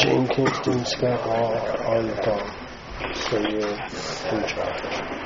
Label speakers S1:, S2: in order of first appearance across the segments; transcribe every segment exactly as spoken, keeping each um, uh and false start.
S1: Shane Kingston, Scott Hall on the phone. So you're in charge.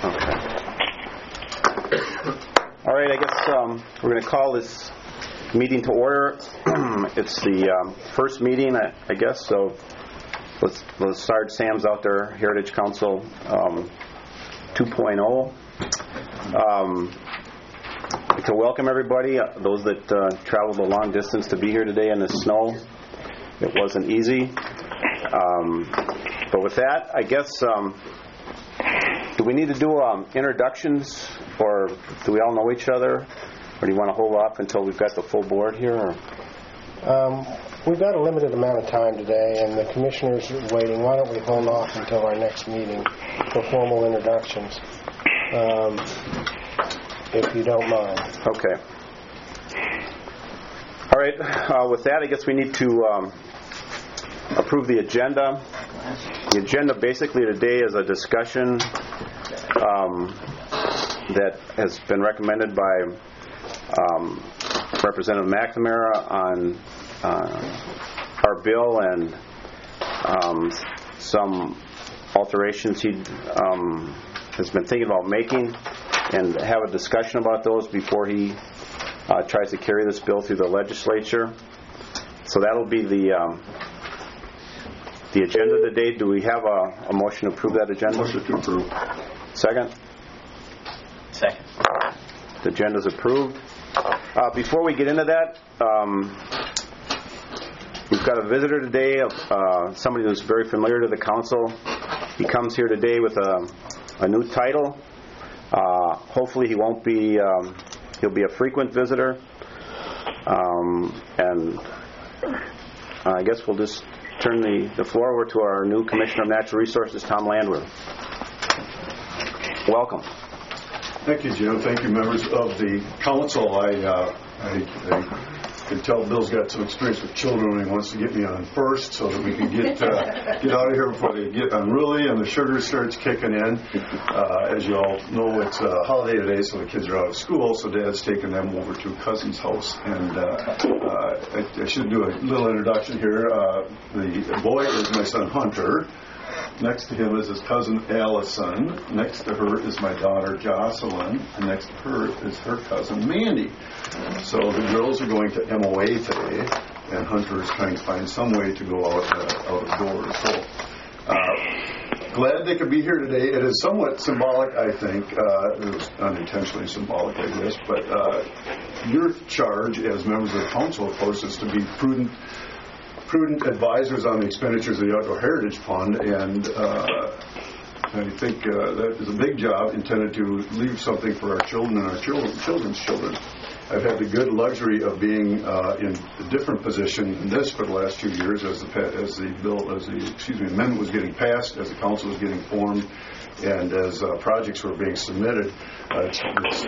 S2: Okay. All right, I guess um, we're going to call this meeting to order. It's the um, first meeting, I, I guess, so let's, let's start. Sam's out there, Heritage Council um, two point oh. Um, I'd like to welcome everybody, uh, those that uh, traveled a long distance to be here today in the snow. It wasn't easy. Um, but with that, I guess, um, do we need to do um, introductions, or do we all know each other? Or do you want to hold off until we've got the full board here? Or?
S1: Um, we've got a limited amount of time today, and the commissioners are waiting. Why don't we hold off until our next meeting for formal introductions, um, if you don't mind.
S2: Okay. All right. Uh, with that, I guess we need to um, approve the agenda. The agenda basically today is a discussion um, that has been recommended by um, Representative McNamara on uh, our bill and um, some alterations he um, has been thinking about making, and have a discussion about those before he uh, tries to carry this bill through the legislature. So that'll be the um, the agenda today. Do we have a, a motion to approve that agenda?
S3: Motion to approve.
S2: Second?
S4: Second.
S2: The agenda's approved. Uh, before we get into that, um, we've got a visitor today, uh, somebody who's very familiar to the council. He comes here today with a, a new title. Uh, hopefully he won't be, um, he'll be a frequent visitor. Um, and uh, I guess we'll just turn the, the floor over to our new Commissioner of Natural Resources, Tom Landwehr. Welcome.
S3: Thank you, Jim. Thank you, members of the council. I, uh, I, I can tell Bill's got some experience with children, and he wants to get me on first so that we can get uh, get out of here before they get unruly and the sugar starts kicking in. Uh, as you all know, it's a holiday today, so the kids are out of school, so Dad's taking them over to a cousin's house. And uh, uh, I, I should do a little introduction here. Uh, the boy is my son, Hunter. Next to him is his cousin Allison. Next to her is my daughter Jocelyn. And next to her is her cousin Mandy. So the girls are going to M O A today, and Hunter is trying to find some way to go out uh, out of doors. So uh, glad they could be here today. It is somewhat symbolic, I think. Uh, it was unintentionally symbolic, I guess. But uh, your charge as members of the council, of course, is to be prudent. prudent advisors on the expenditures of the Outdoor Heritage Fund, and uh, I think uh, that is a big job intended to leave something for our children and our children, children's children. I've had the good luxury of being uh, in a different position than this for the last few years as the as the bill as the excuse me amendment was getting passed, as the council was getting formed, and as uh, projects were being submitted. Uh, it's, it's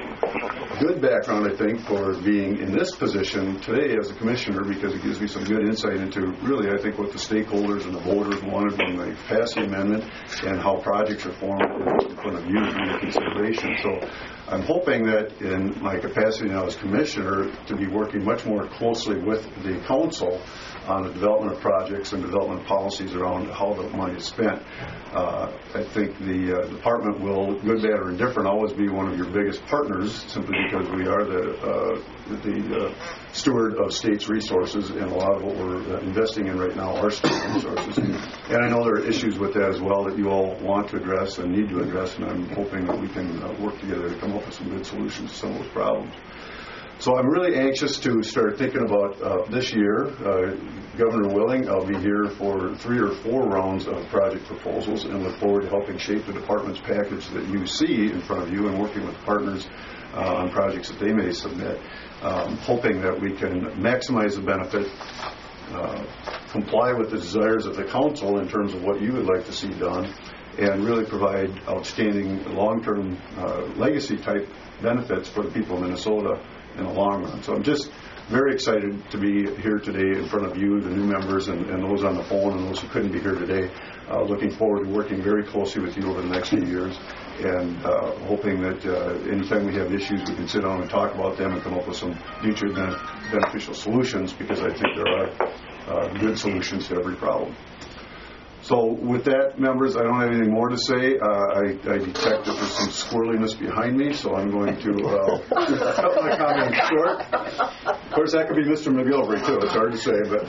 S3: good background, I think, for being in this position today as a commissioner, because it gives me some good insight into really, I think, what the stakeholders and the voters wanted when they passed the amendment and how projects are formed in front of you in consideration. So I'm hoping that in my capacity now as commissioner to be working much more closely with the council on the development of projects and development policies around how the money is spent. Uh, I think the uh, department will, good, bad, or indifferent, always be one of your biggest partners, simply because we are the uh, the uh, steward of state's resources, and a lot of what we're uh, investing in right now are state resources. And I know there are issues with that as well that you all want to address and need to address, and I'm hoping that we can uh, work together to come up with some good solutions to some of those problems. So I'm really anxious to start thinking about uh, this year. Uh, Governor willing, I'll be here for three or four rounds of project proposals, and look forward to helping shape the department's package that you see in front of you, and working with partners uh, on projects that they may submit, um, hoping that we can maximize the benefit, uh, comply with the desires of the council in terms of what you would like to see done, and really provide outstanding long-term uh, legacy-type benefits for the people of Minnesota in the long run. So I'm just very excited to be here today in front of you, the new members, and, and those on the phone, and those who couldn't be here today. Uh, looking forward to working very closely with you over the next few years, and uh, hoping that uh, anytime we have issues, we can sit down and talk about them and come up with some mutually beneficial solutions, because I think there are uh, good solutions to every problem. So with that, members, I don't have anything more to say. Uh, I, I detect that there's some squirreliness behind me, so I'm going to uh, cut my comments short. Of course, that could be Mister McGilvery, too. It's hard to say, but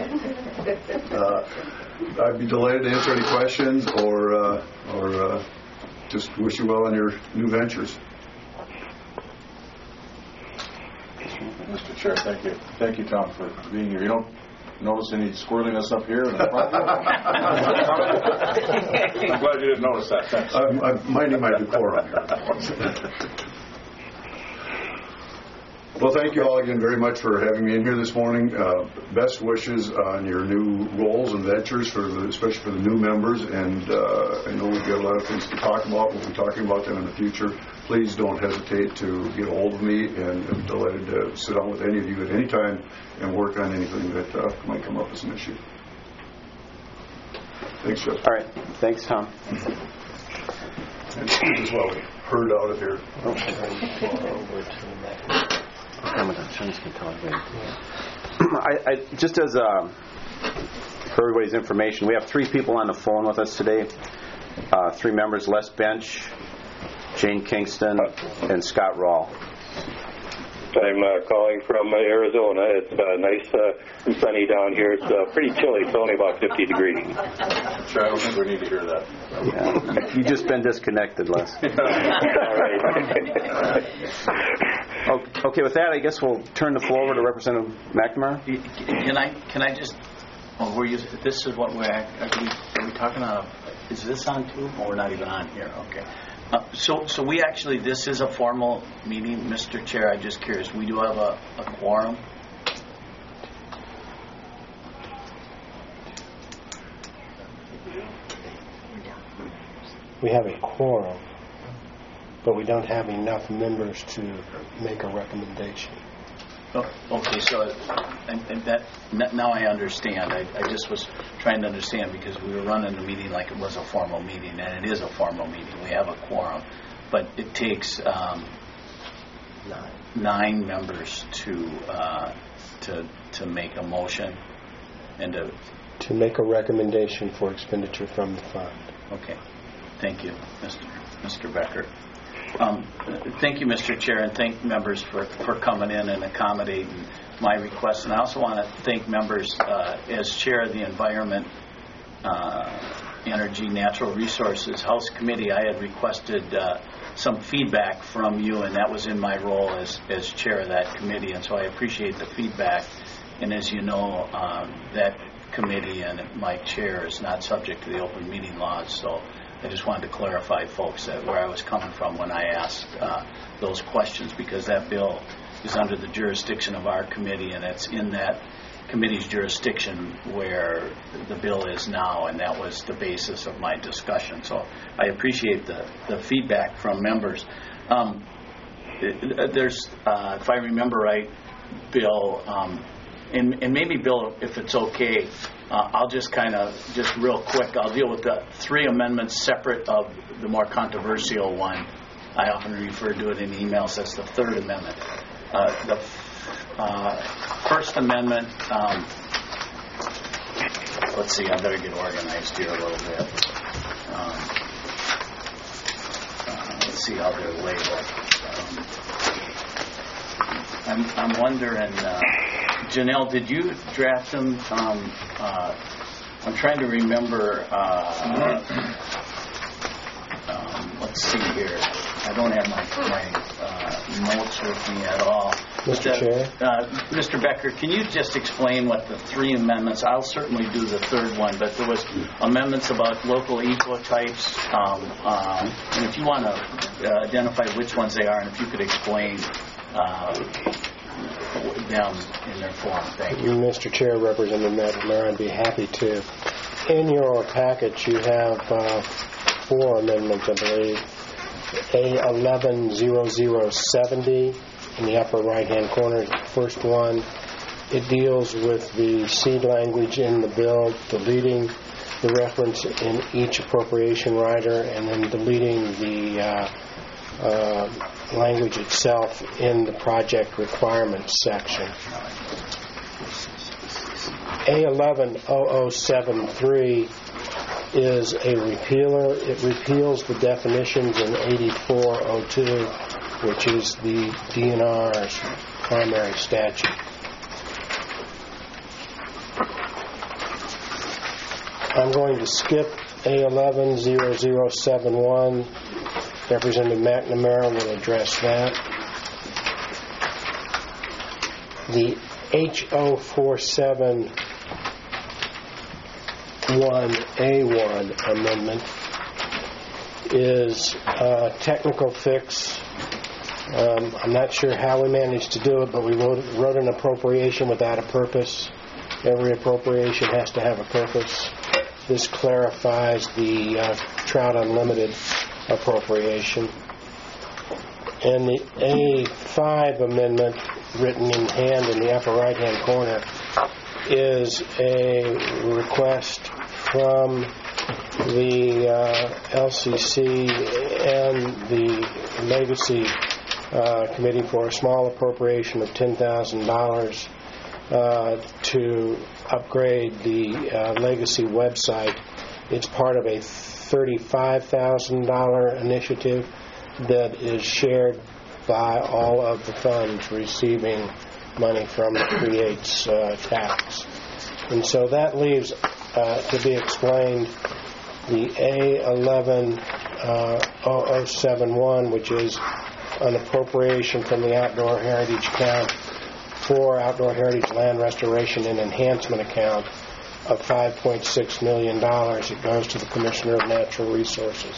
S3: uh, I'd be delighted to answer any questions or, uh, or uh, just wish you well on your new ventures.
S5: Mister Chair, thank you. Thank you, Tom, for being here. You don't notice any squirreliness up here? In the front? I'm glad you didn't notice that. Thanks.
S3: I'm, I'm minding my decorum here. Well, thank you all again very much for having me in here this morning. Uh, best wishes on your new roles and ventures, for the, especially for the new members. And uh, I know we've got a lot of things to talk about. We'll be talking about them in the future. Please don't hesitate to get a hold of me, and I'm delighted to sit down with any of you at any time and work on anything that uh, might come up as an issue. Thanks, Jeff.
S2: All right. Thanks, Tom.
S3: And as well, we heard out of here.
S2: I, I, just as uh, for everybody's information, we have three people on the phone with us today. Uh, three members: Les Bench, Jane Kingston, and Scott Rawl.
S6: I'm uh, calling from uh, Arizona. It's uh, nice uh, and sunny down here. It's uh, pretty chilly. It's only about fifty degrees.
S5: Sure, I don't think we need to hear that.
S2: Yeah. You've just been disconnected, Les.
S6: All right.
S2: Okay, with that, I guess we'll turn the floor over to Representative McNamara.
S4: Can I can I just? Oh, we're using, this is what we're. Are we, are we talking on? Is this on too? Oh, we're not even on here. Okay. Uh, so, so we actually, this is a formal meeting, Mister Chair. I'm just curious. We do have a, a quorum.
S1: We have a quorum, but we don't have enough members to make a recommendation.
S4: Oh, okay, so and, and that now I understand. I, I just was trying to understand, because we were running the meeting like it was a formal meeting, and it is a formal meeting. We have a quorum, but it takes um, nine. nine members to uh, to to make a motion and to
S1: to make a recommendation for expenditure from the fund.
S4: Okay, thank you, Mister Mister Becker. Um, thank you, Mister Chair, and thank members for, for coming in and accommodating my request. And I also want to thank members, uh, as Chair of the Environment, uh, Energy, Natural Resources House Committee. I had requested uh, some feedback from you, and that was in my role as, as Chair of that committee. And so I appreciate the feedback. And as you know, um, that committee and my chair is not subject to the open meeting laws, so I just wanted to clarify, folks, that where I was coming from when I asked uh, those questions, because that bill is under the jurisdiction of our committee, and it's in that committee's jurisdiction where the bill is now, and that was the basis of my discussion. So I appreciate the, the feedback from members. Um, there's, uh, if I remember right, Bill, um, and, and maybe, Bill, if it's okay, Uh, I'll just kind of, just real quick, I'll deal with the three amendments separate of the more controversial one. I often refer to it in emails as the third amendment. Uh, the uh, first amendment, um, let's see, I better get organized here a little bit. Um, uh, let's see how they're labeled. Um, I'm, I'm wondering, uh, Janelle, did you draft them? Um, uh, I'm trying to remember. Uh, um, let's see here. I don't have my, my uh, notes with me at all.
S1: Mister
S4: But,
S1: Chair?
S4: Uh, Mister Becker, can you just explain what the three amendments? I'll certainly do the third one, but there was amendments about local ecotypes. Um, uh, and if you want to uh, identify which ones they are, and if you could explain uh, them in their form. Thank you.
S1: Mister Chair, Representative McNamara, I'd be happy to. In your package, you have uh, four amendments, I believe. A eleven zero zero seventy in the upper right-hand corner, first one. It deals with the seed language in the bill, deleting the reference in each appropriation rider, and then deleting the uh, uh, language itself in the project requirements section. A eleven oh oh seven three is a repealer. It repeals the definitions in eighty-four oh two, which is the D N R's primary statute. I'm going to skip A eleven oh oh seven one. Representative McNamara will address that. The H oh four seven one A one amendment is a technical fix. Um, I'm not sure how we managed to do it, but we wrote, wrote an appropriation without a purpose. Every appropriation has to have a purpose. This clarifies the uh, Trout Unlimited appropriation. And the A five amendment, written in hand in the upper right-hand corner, is a request from the uh, L C C and the Legacy uh, Committee for a small appropriation of ten thousand dollars uh, to upgrade the uh, Legacy website. It's part of a thirty-five thousand dollars initiative that is shared by all of the funds receiving money from the Creates uh, tax. And so that leaves uh, to be explained the A eleven oh oh seven one, which is an appropriation from the Outdoor Heritage account for Outdoor Heritage Land Restoration and Enhancement account of five point six million dollars. It goes to the Commissioner of Natural Resources.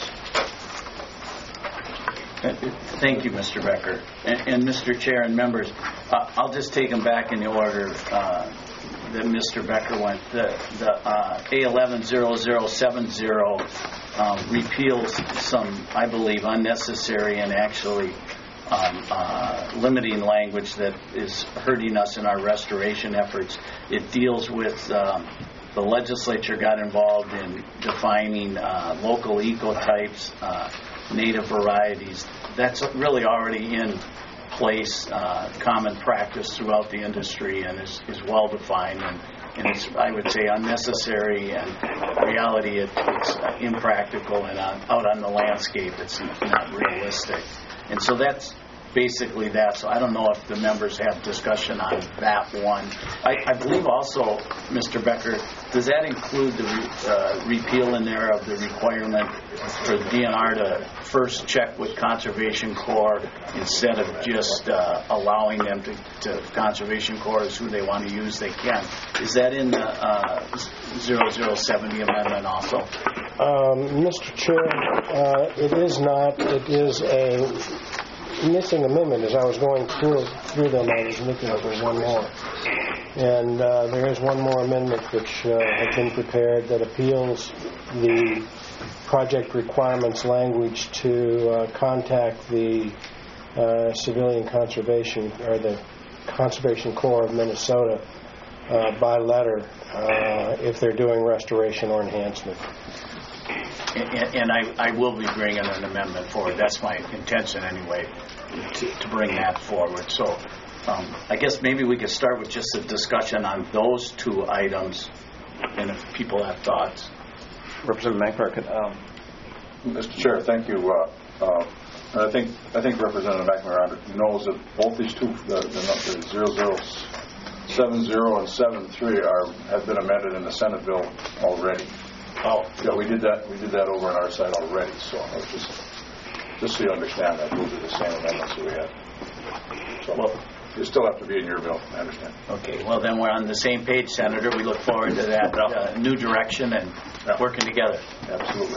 S4: Thank you, Mister Becker. And, and Mister Chair and members, uh, I'll just take them back in the order uh, that Mister Becker went. The, the uh, A eleven oh oh seven oh um, repeals some, I believe, unnecessary and actually um, uh, limiting language that is hurting us in our restoration efforts. It deals with um, the legislature got involved in defining uh, local ecotypes, uh, native varieties. That's really already in place, uh, common practice throughout the industry, and is, is well defined, and, and it's, I would say, unnecessary, and in reality it, it's uh, impractical, and on, out on the landscape it's not realistic. And so that's basically that. So I don't know if the members have discussion on that one. I, I believe also, Mister Becker, does that include the re, uh, repeal in there of the requirement for the D N R to first check with Conservation Corps instead of just uh, allowing them to, to Conservation Corps as who they want to use they can? Is that in the uh, oh oh seventy amendment also?
S1: Um, Mister Chair, uh, it is not. It is a missing amendment. As I was going through through them, I was looking for one more. And uh, there is one more amendment which uh, has been prepared that appeals the project requirements language to uh, contact the uh, Civilian Conservation or the Conservation Corps of Minnesota uh, by letter uh, if they're doing restoration or enhancement.
S4: And, and I, I will be bringing an amendment forward. That's my intention anyway, to, to bring that forward. So um, I guess maybe we could start with just a discussion on those two items, and if people have thoughts.
S2: Representative McNamara.
S5: Um, Mister Chair, thank you. Uh, uh, and I think I think Representative McNamara knows that both these two, the, the, the zero zero seven zero and seven three, are have been amended in the Senate bill already.
S4: Oh,
S5: yeah, we did that. We did that over on our side already. So I was just, just so you understand that those are the same amendments that we had. So well, you still have to be in your bill. I understand.
S4: Okay. Well, then we're on the same page, Senator. We look forward to that uh, new direction and uh, working together.
S5: Absolutely.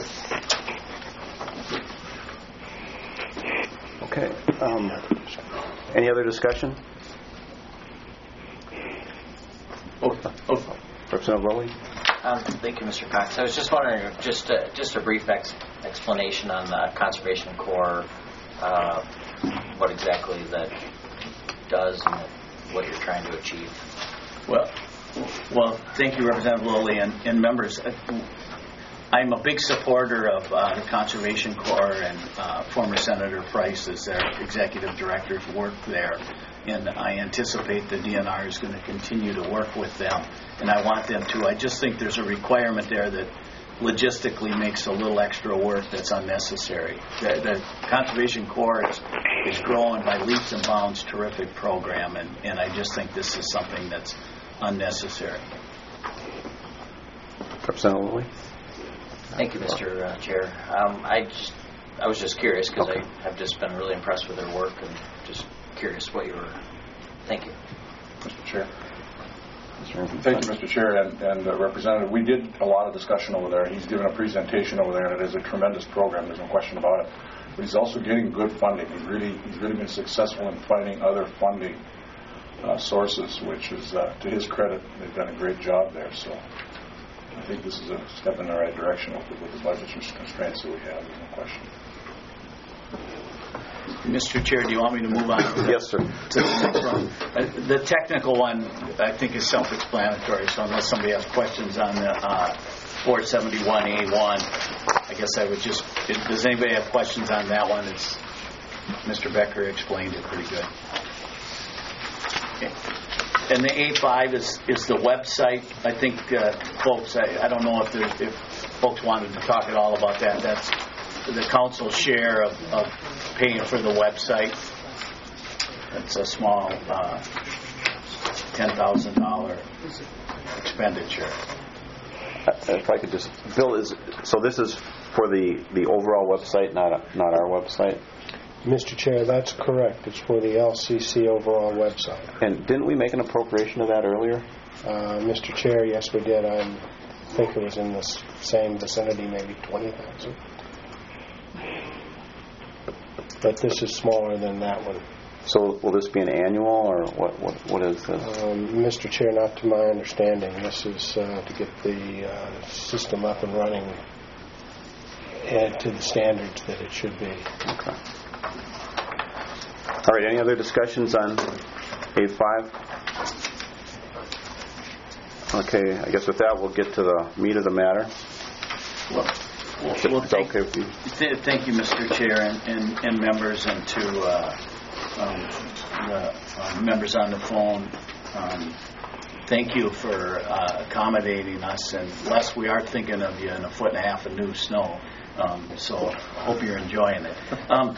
S2: Okay. Um, any other discussion?
S4: Oh, oh.
S2: Representative Lowey.
S7: Um, thank you, Mister Cox. I was just wondering, just a, just a brief ex- explanation on the Conservation Corps, uh, what exactly that does and what you're trying to achieve.
S4: Well, well, thank you, Representative Lowey, and, and members. I'm a big supporter of uh, the Conservation Corps, and uh, former Senator Price as their executive director's work there. And I anticipate the D N R is going to continue to work with them, and I want them to. I just think there's a requirement there that logistically makes a little extra work that's unnecessary. The, the Conservation Corps is, is growing by leaps and bounds, terrific program, and, and I just think this is something that's unnecessary.
S2: Representative Lilly?
S7: Thank you, Mister Uh, Chair. Um, I just, I was just curious because
S2: Okay.
S7: I have just been really impressed with their work and just curious what you were. Thank you.
S5: Mister Chair. Thank you, Mister Chair, and, and uh, Representative. We did a lot of discussion over there. He's given a presentation over there, and it is a tremendous program. There's no question about it. But he's also getting good funding. He's really, he's really been successful in finding other funding uh, sources, which is, uh, to his credit, they've done a great job there. So I think this is a step in the right direction with the, with the budget constraints that we have. There's no question.
S4: Mister Chair, do you want me to move on? To the,
S2: Yes, sir.
S4: To the next one? Uh, the technical one, I think, is self-explanatory. So unless somebody has questions on the uh, four seventy-one A one, I guess I would just. Does anybody have questions on that one? It's Mister Becker explained it pretty good. Okay. And the A five is is the website. I think, uh, folks. I, I don't know if there's, if folks wanted to talk at all about that. That's the council's share of, of paying for the website. It's a small uh, ten thousand dollars expenditure.
S2: If I could just, Bill, is so this is for the, the overall website, not not our website?
S1: Mister Chair, that's correct. It's for the L C C overall website.
S2: And didn't we make an appropriation of that earlier?
S1: Uh, Mister Chair, yes, we did. I think it was in the same vicinity, maybe twenty thousand. But this is smaller than that one.
S2: So will this be an annual, or what? What, what is this?
S1: Um, Mister Chair, not to my understanding. This is uh, to get the uh, system up and running and to the standards that it should be.
S2: Okay. All right. Any other discussions on A five? Okay. I guess with that, we'll get to the meat of the matter.
S4: Well, well,
S2: Is
S4: well
S2: that
S4: thank,
S2: okay with you?
S4: th- thank you, Mister Chair, and, and, and members, and to uh, um, the uh, members on the phone. Um, thank you for uh, accommodating us. And Les, we are thinking of you in a foot and a half of new snow. Um, so hope you're enjoying it. Um,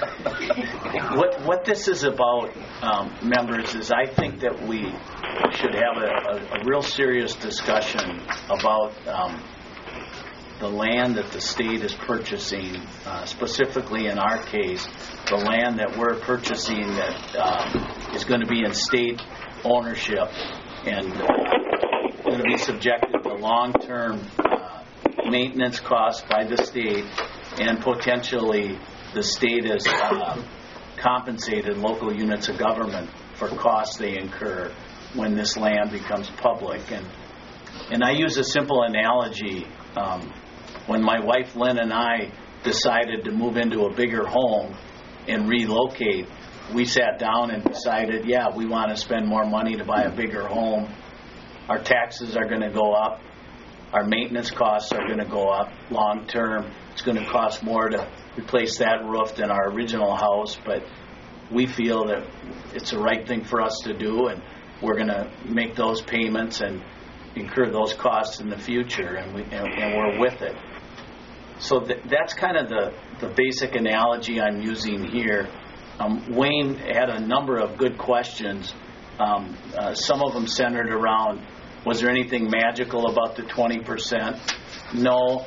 S4: what what this is about, um, members, is I think that we should have a, a, a real serious discussion about um, the land that the state is purchasing, uh, specifically in our case, the land that we're purchasing that um, is going to be in state ownership and uh, going to be subjected to long-term uh, maintenance costs by the state, and potentially the state is uh, compensated local units of government for costs they incur when this land becomes public. And and I use a simple analogy. Um, when my wife Lynn and I decided to move into a bigger home and relocate, we sat down and decided, yeah, we want to spend more money to buy a bigger home. Our taxes are going to go up. Our maintenance costs are going to go up long term. It's going to cost more to replace that roof than our original house, but we feel that it's the right thing for us to do, and we're going to make those payments and incur those costs in the future, and, we, and, and we're with it. So th- that's kind of the, the basic analogy I'm using here. Um, Wayne had a number of good questions. Um, uh, some of them centered around, was there anything magical about the twenty percent? No.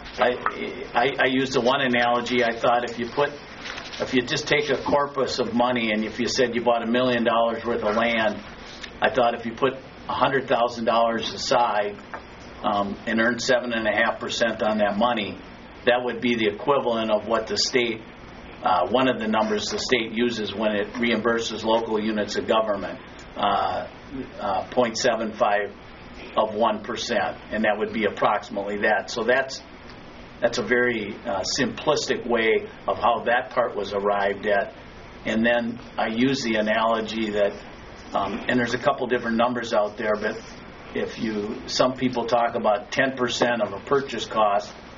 S4: I, I, I used the one analogy. I thought if you put, if you just take a corpus of money, and if you said you bought a million dollars worth of land, I thought if you put one hundred thousand dollars aside um, and earned seven point five percent on that money, that would be the equivalent of what the state, uh, one of the numbers the state uses when it reimburses local units of government, uh, uh, zero point seven five of one percent, and that would be approximately that. So that's that's a very uh, simplistic way of how that part was arrived at. And then I use the analogy that, um, and there's a couple different numbers out there, but if you, some people talk about ten percent of a purchase cost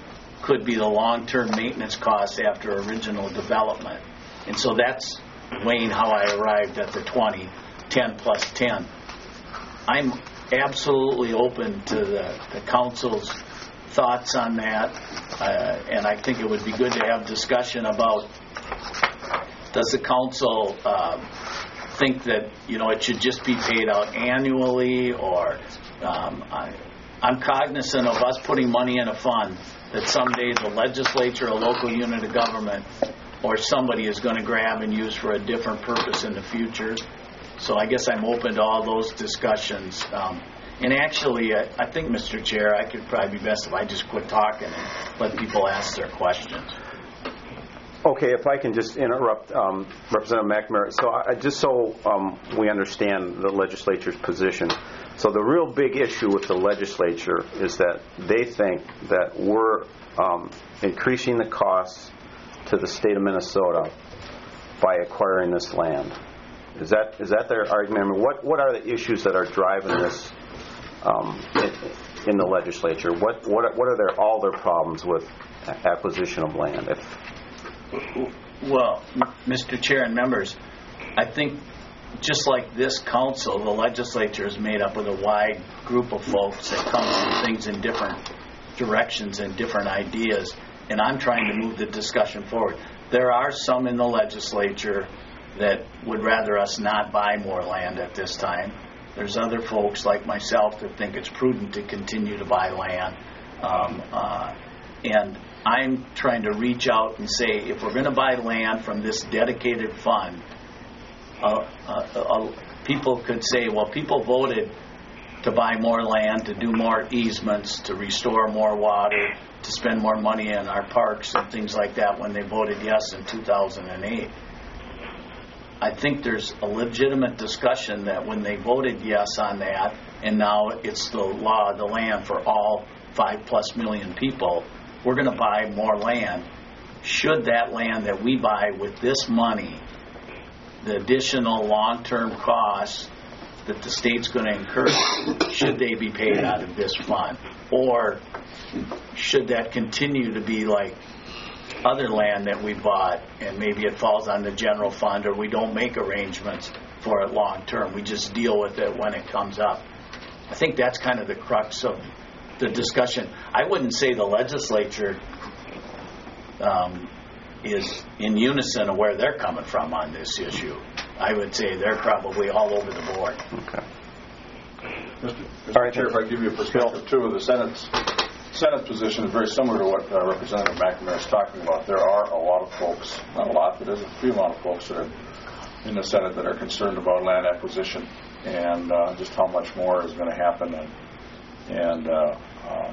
S4: could be the long-term maintenance costs after original development. And so that's, Wayne, how I arrived at the twenty, ten plus ten. I'm absolutely open to the, the council's thoughts on that, uh, and I think it would be good to have discussion about, does the council uh, think that, you know, it should just be paid out annually, or um, I, I'm cognizant of us putting money in a fund that someday the legislature, a local unit of government, or somebody is going to grab and use for a different purpose in the future. So I guess I'm open to all those discussions. Um, and actually, I, I think, Mister Chair, I could probably be best if I just quit talking and let people ask their questions.
S2: Okay, if I can just interrupt um, Representative McNamara. So I, just so um, we understand the legislature's position. So the real big issue with the legislature is that they think that we're um, increasing the costs to the state of Minnesota by acquiring this land. Is that is that their argument? I mean, what what are the issues that are driving this um, in, in the legislature? What what what are their all their problems with acquisition of land? If
S4: Well, Mister Chair and members, I think just like this council, the legislature is made up of a wide group of folks that come from things in different directions and different ideas, and I'm trying to move the discussion forward. There are some in the legislature that would rather us not buy more land at this time. There's other folks like myself that think it's prudent to continue to buy land. Um, uh, and I'm trying to reach out and say, if we're going to buy land from this dedicated fund, uh, uh, uh, people could say, well, people voted to buy more land, to do more easements, to restore more water, to spend more money in our parks and things like that when they voted yes in two thousand eight. I think there's a legitimate discussion that when they voted yes on that, and now it's the law of the land for all five plus million people, we're going to buy more land. Should that land that we buy with this money, the additional long-term costs that the state's going to incur, should they be paid out of this fund? Or should that continue to be like other land that we bought, and maybe it falls on the general fund, or we don't make arrangements for it long term? We just deal with it when it comes up. I think that's kind of the crux of the discussion. I wouldn't say the legislature um, is in unison of where they're coming from on this issue. I would say they're probably all over the board.
S2: Okay.
S5: Mister Mister Right, Chair, if I give you a perspective too, the Senate's Senate position is very similar to what uh, Representative McNamara is talking about. There are a lot of folks, not a lot, but there's a few amount of folks that are in the Senate that are concerned about land acquisition and uh, just how much more is going to happen. And, and uh, uh,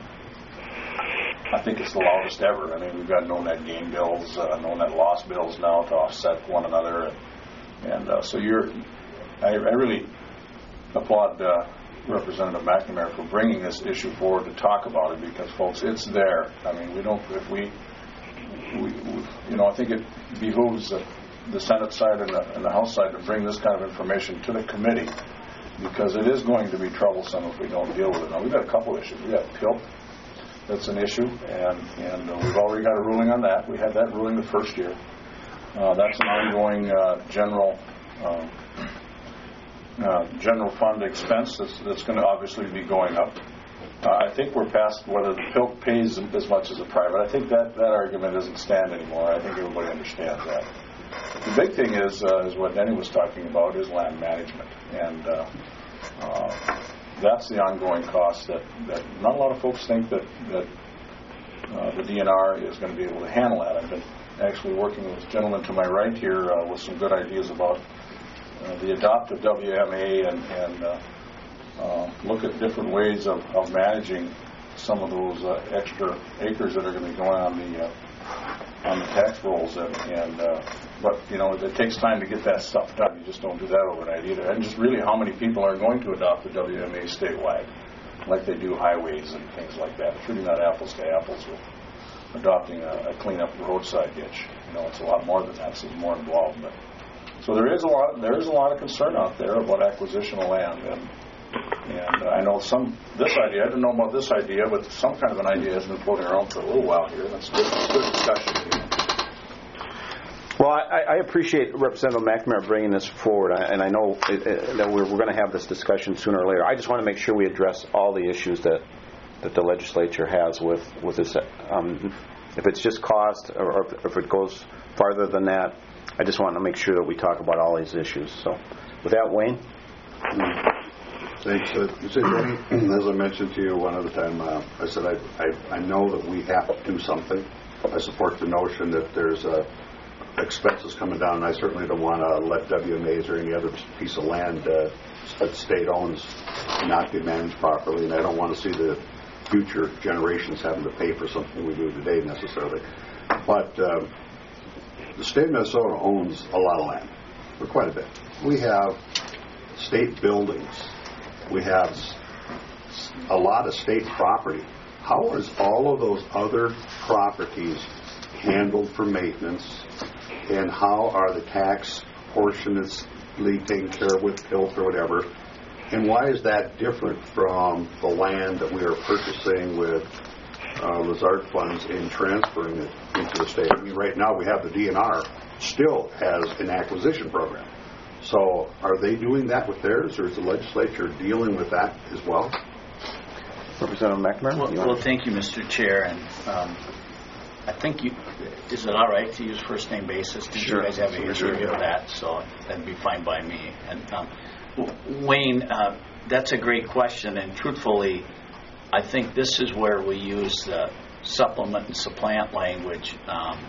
S5: I think it's the loudest ever. I mean, we've got no net gain bills, uh, no net loss bills now to offset one another. And, and uh, so you're, I, I really applaud uh, Representative McNamara for bringing this issue forward to talk about it, because, folks, it's there. I mean, we don't, if we, we, we you know, I think it behooves the, the Senate side and the, and the House side to bring this kind of information to the committee, because it is going to be troublesome if we don't deal with it. Now, we've got a couple issues. We've got P I L P. That's an issue, and, and uh, we've already got a ruling on that. We had that ruling the first year. Uh, that's an ongoing uh, general uh, uh, general fund expense that's, that's going to obviously be going up. Uh, I think we're past whether the P I L P pays as much as a private. I think that, that argument doesn't stand anymore. I think everybody understands that. The big thing is, uh, is what Denny was talking about, is land management. And uh, uh, that's the ongoing cost that, that not a lot of folks think that, that uh, the D N R is going to be able to handle that. I've been actually working with a gentleman to my right here uh, with some good ideas about uh, the adoptive W M A and, and uh, uh, look at different ways of, of managing some of those uh, extra acres that are going to be going on the uh, on the tax rolls. And, and uh, but you know, it takes time to get that stuff done. You just don't do that overnight either. And just really, how many people are going to adopt the W M A statewide, like they do highways and things like that? It's really not apples to apples with adopting a, a clean up roadside ditch. You know, it's a lot more than that. So it's more involved. But so there is a lot. There is a lot of concern out there about acquisition of land, and And uh, I know some, this idea, I didn't know about this idea, but some kind of an idea has been floating around for a little while here. That's good, good discussion.
S2: Well, I, I appreciate Representative McNamara bringing this forward, and I know it, it, that we're, we're going to have this discussion sooner or later. I just want to make sure we address all the issues that, that the legislature has with, with this. Um, if it's just cost, or, or if it goes farther than that, I just want to make sure that we talk about all these issues. So, with that, Wayne?
S3: Thanks. Uh, you said, as I mentioned to you one other time, uh, I said I, I, I know that we have to do something. I support the notion that there's uh, expenses coming down, and I certainly don't want to let W M As or any other piece of land uh, that the state owns not be managed properly, and I don't want to see the future generations having to pay for something we do today necessarily. But uh, the state of Minnesota owns a lot of land, for quite a bit. We have state buildings. We have a lot of state property. How is all of those other properties handled for maintenance, and how are the tax proportionately taken care of with P I L T or whatever, and why is that different from the land that we are purchasing with uh, Lazard funds and transferring it into the state? I mean, right now we have the D N R still has an acquisition program. So are they doing that with theirs, or is the legislature dealing with that as well?
S2: Representative McNamara?
S4: Well, well, thank you, Mister Chair. And um, I think you, is it all right to use first name basis? Did
S2: Sure.
S4: you guys have a history
S2: Sure.
S4: of that? So that'd be fine by me. And um, Wayne, uh, that's a great question. And truthfully, I think this is where we use the supplement and supplant language um,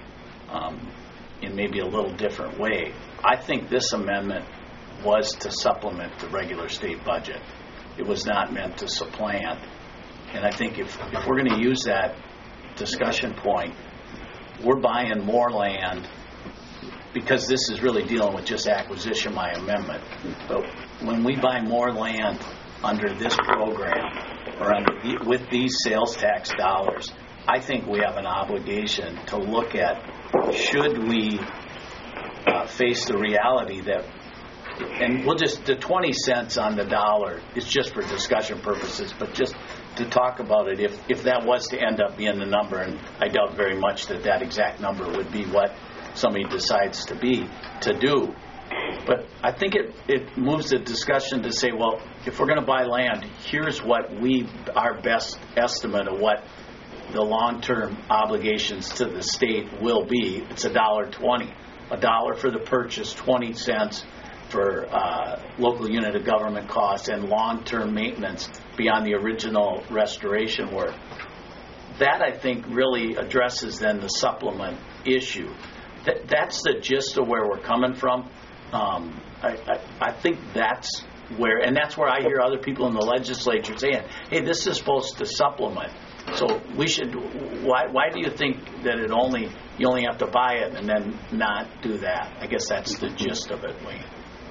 S4: um, in maybe a little different way. I think this amendment was to supplement the regular state budget. It was not meant to supplant. And I think if, if we're going to use that discussion point, we're buying more land, because this is really dealing with just acquisition, my amendment. But when we buy more land under this program, or under the, with these sales tax dollars, I think we have an obligation to look at, should we uh, face the reality that, and we'll just, the twenty cents on the dollar is just for discussion purposes, but just to talk about it, if, if that was to end up being the number, and I doubt very much that that exact number would be what somebody decides to be, to do. But I think it, it moves the discussion to say, well, if we're going to buy land, here's what we, our best estimate of what the long-term obligations to the state will be. It's a dollar twenty. A dollar for the purchase, twenty cents for uh, local unit of government costs, and long-term maintenance beyond the original restoration work. That, I think, really addresses then the supplement issue. That, that's the gist of where we're coming from. Um, I, I, I think that's where, and that's where I hear other people in the legislature saying, hey, this is supposed to supplement. So we should, why why do you think that it only, you only have to buy it and then not do that? I guess that's the gist of it, Wayne.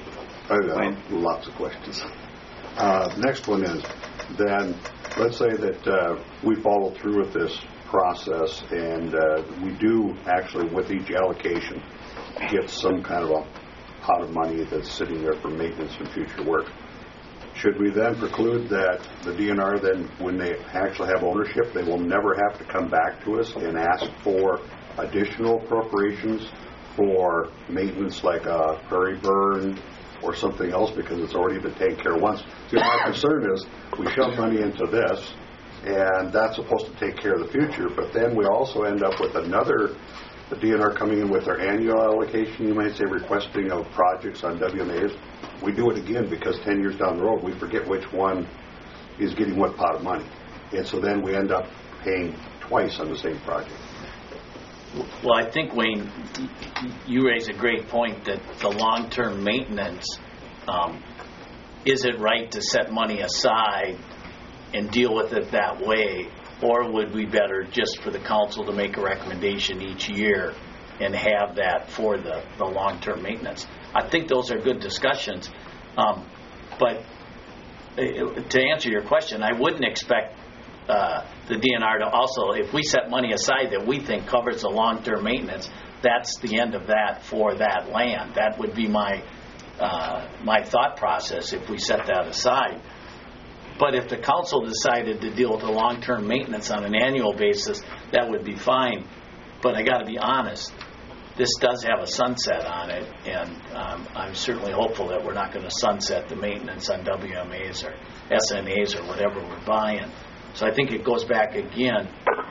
S3: I have lots of questions. Uh, next one is, then, let's say that uh, we follow through with this process, and uh, we do actually, with each allocation, get some kind of a pot of money that's sitting there for maintenance and future work. Should we then preclude that the D N R then, when they actually have ownership, they will never have to come back to us and ask for additional appropriations for maintenance like a prairie burn or something else, because it's already been taken care of once? See, my concern is we shove money into this, and that's supposed to take care of the future, but then we also end up with another, the D N R coming in with their annual allocation, you might say, requesting of projects on W M As. We do it again because ten years down the road we forget which one is getting what pot of money, and so then we end up paying twice on the same project.
S4: Well, I think, Wayne, you raise a great point that the long-term maintenance, um, is it right to set money aside and deal with it that way, or would we better just for the council to make a recommendation each year and have that for the, the long-term maintenance? I think those are good discussions, um, but to answer your question, I wouldn't expect uh, the D N R to also, if we set money aside that we think covers the long-term maintenance, that's the end of that for that land. That would be my uh, my thought process if we set that aside. But if the council decided to deal with the long-term maintenance on an annual basis, that would be fine. But I got to be honest, this does have a sunset on it, and um, I'm certainly hopeful that we're not going to sunset the maintenance on W M As or S N As or whatever we're buying. So I think it goes back again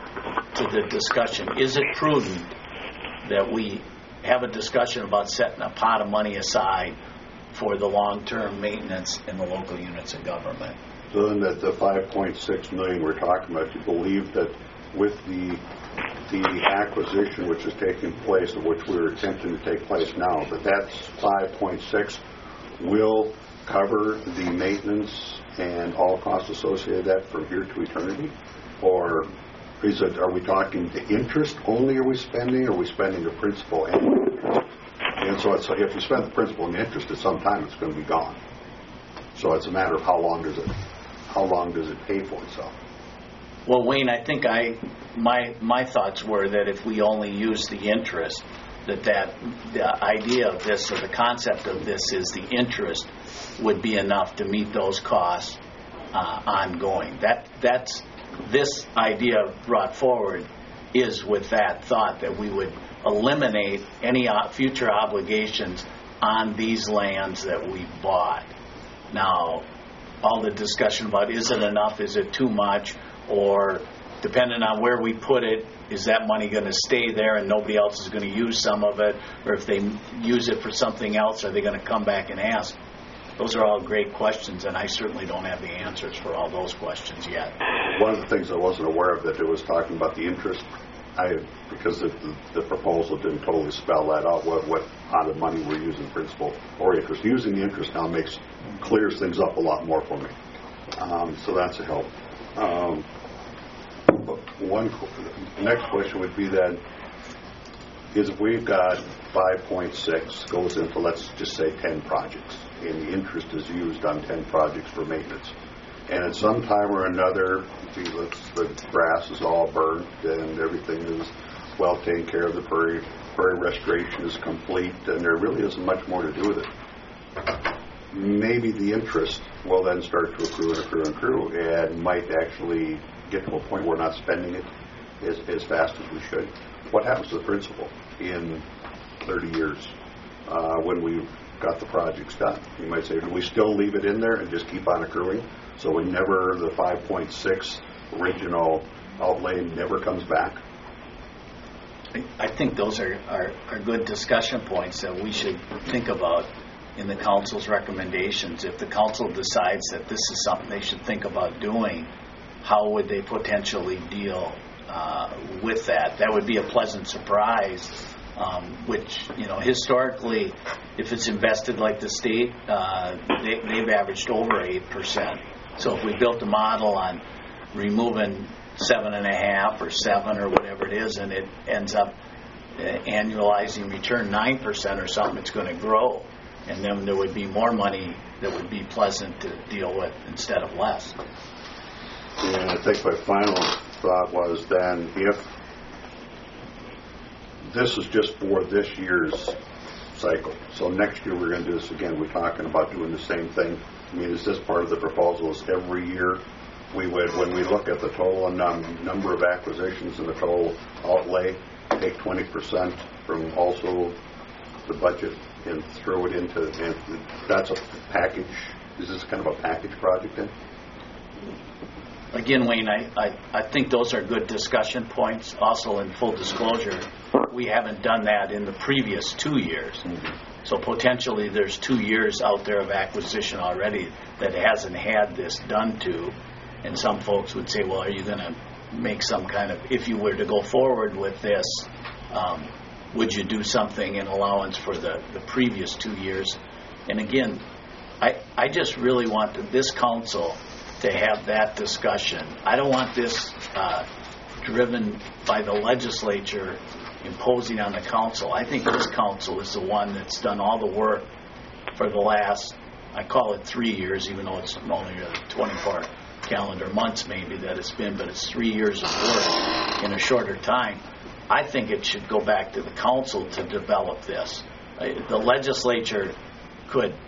S4: to the discussion. Is it prudent that we have a discussion about setting a pot of money aside for the long-term maintenance in the local units of government?
S8: So then that the five point six million we're talking about, you believe that with the the acquisition which is taking place, or which we're attempting to take place now, that that's five point six will cover the maintenance and all costs associated with that from here to eternity? Or is it, are we talking the interest only are we spending, or are we spending the principal and the interest? And so it's, if we spend the principal and the interest, at some time it's going to be gone. So it's a matter of how long does it how long does it pay for itself?
S4: Well, Wayne, I think I my my thoughts were that if we only use the interest, that that the idea of this, or the concept of this, is the interest would be enough to meet those costs uh, ongoing. That that's this idea brought forward is with that thought that we would eliminate any future obligations on these lands that we bought. Now, all the discussion about is it enough, is it too much, or depending on where we put it, is that money going to stay there and nobody else is going to use some of it, or if they use it for something else, are they going to come back and ask? Those are all great questions, and I certainly don't have the answers for all those questions yet.
S8: One of the things I wasn't aware of, that it was talking about the interest, I because the, the proposal didn't totally spell that out, what, what amount of money we're using, principal or interest. Using the interest now makes clears things up a lot more for me. Um, so that's a help. Um, one next question would be then, is if we've got five point six goes into, let's just say, ten projects, and the interest is used on ten projects for maintenance, and at some time or another, geez, the grass is all burnt and everything is well taken care of, the prairie, prairie restoration is complete, and there really isn't much more to do with it. Maybe the interest will then start to accrue and accrue and accrue, and might actually get to a point where we're not spending it as, as fast as we should. What happens to the principal in thirty years uh, when we've got the projects done? You might say, do we still leave it in there and just keep on accruing, so we never, the five point six original outlay never comes back?
S4: I think those are, are, are good discussion points that we should think about in the council's recommendations. If the council decides that this is something they should think about doing, how would they potentially deal uh, with that? That would be a pleasant surprise, um, which, you know, historically, if it's invested like the state, uh, they, they've averaged over eight percent. So if we built a model on removing seven and a half or seven or whatever it is, and it ends up uh, annualizing return nine percent or something, it's going to grow. And then there would be more money that would be pleasant to deal with instead of less.
S8: And I think my final thought was then, if this is just for this year's cycle, so next year we're going to do this again, we're talking about doing the same thing. I mean, is this part of the proposal? Is every year we would, when we look at the total num- number of acquisitions and the total outlay, take twenty percent from also the budget and throw it into, and that's a package. Is this kind of a package project then?
S4: Again, Wayne, I, I, I think those are good discussion points. Also, in full disclosure, we haven't done that in the previous two years. Mm-hmm. So potentially there's two years out there of acquisition already that hasn't had this done to. And some folks would say, well, are you going to make some kind of, if you were to go forward with this, um, would you do something in allowance for the, the previous two years? And again, I, I just really want this council to have that discussion. I don't want this uh, driven by the legislature imposing on the council. I think this council is the one that's done all the work for the last, I call it three years, even though it's only twenty-four calendar months maybe that it's been, but it's three years of work in a shorter time. I think it should go back to the council to develop this. The legislature could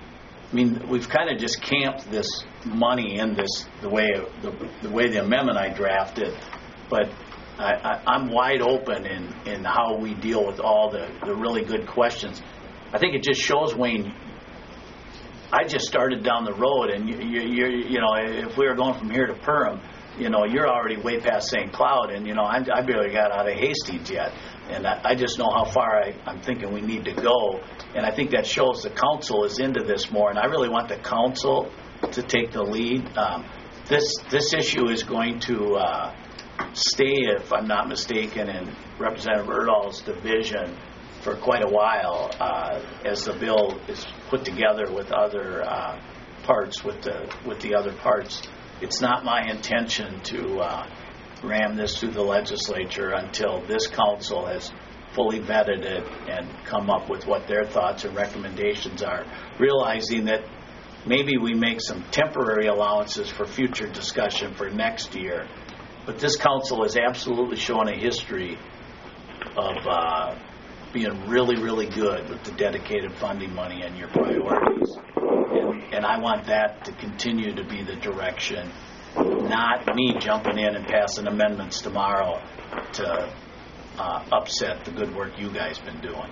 S4: I mean, we've kind of just camped this money in this the way the, the way the amendment I drafted, but I, I, I'm wide open in, in how we deal with all the, the really good questions. I think it just shows, Wayne, I just started down the road, and you, you, you, you know, if we were going from here to Perham, you know, you're already way past Saint Cloud, and you know, I'm, I barely got out of Hastings yet, and I, I just know how far I, I'm thinking we need to go, and I think that shows the council is into this more, and I really want the council to take the lead. Um, this this issue is going to uh, stay, if I'm not mistaken, in Representative Erdahl's division for quite a while uh, as the bill is put together with other uh, parts, with the with the other parts. It's not my intention to uh, ram this through the legislature until this council has fully vetted it and come up with what their thoughts and recommendations are, realizing that maybe we make some temporary allowances for future discussion for next year. But this council has absolutely shown a history of uh, being really, really good with the dedicated funding money and your priorities. And, and I want that to continue to be the direction, not me jumping in and passing amendments tomorrow to uh, upset the good work you guys been doing.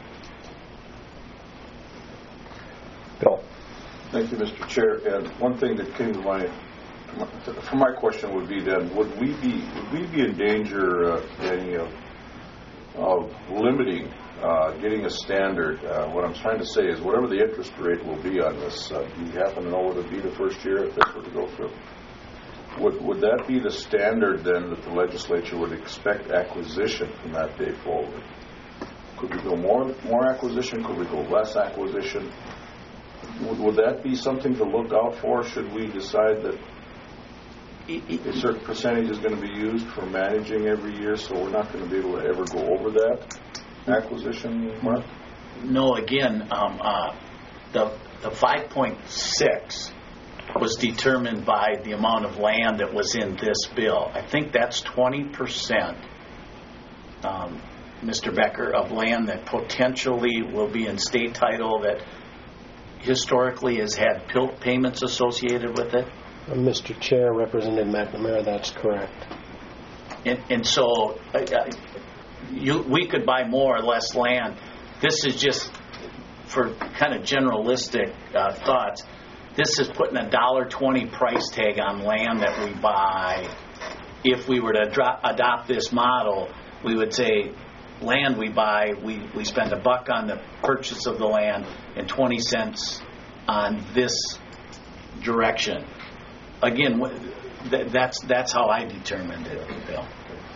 S2: Bill.
S5: Thank you, Mister Chair. And one thing that came to my, for my question would be then, would we be would we be in danger, uh, Danny, of, of limiting, uh, getting a standard? Uh, what I'm trying to say is, whatever the interest rate will be on this, uh, do you happen to know what it would be the first year if this were to go through? Would would that be the standard then that the legislature would expect acquisition from that day forward? Could we go more more acquisition? Could we go less acquisition? Would, would that be something to look out for? Should we decide that a certain percentage is going to be used for managing every year, so we're not going to be able to ever go over that acquisition mark?
S4: No, again, um, uh, the the five point six was determined by the amount of land that was in this bill. I think that's twenty percent, um, Mister Becker, of land that potentially will be in state title that historically has had P I L T payments associated with it.
S1: Uh, Mister Chair, Representative McNamara, that's correct.
S4: And, and so uh, you, we could buy more or less land. This is just for kind of generalistic uh, thoughts. This is putting a one dollar twenty price tag on land that we buy. If we were to drop, adopt this model, we would say land we buy, we, we spend a buck on the purchase of the land and twenty cents on this direction. Again, that's that's how I determined it, Bill.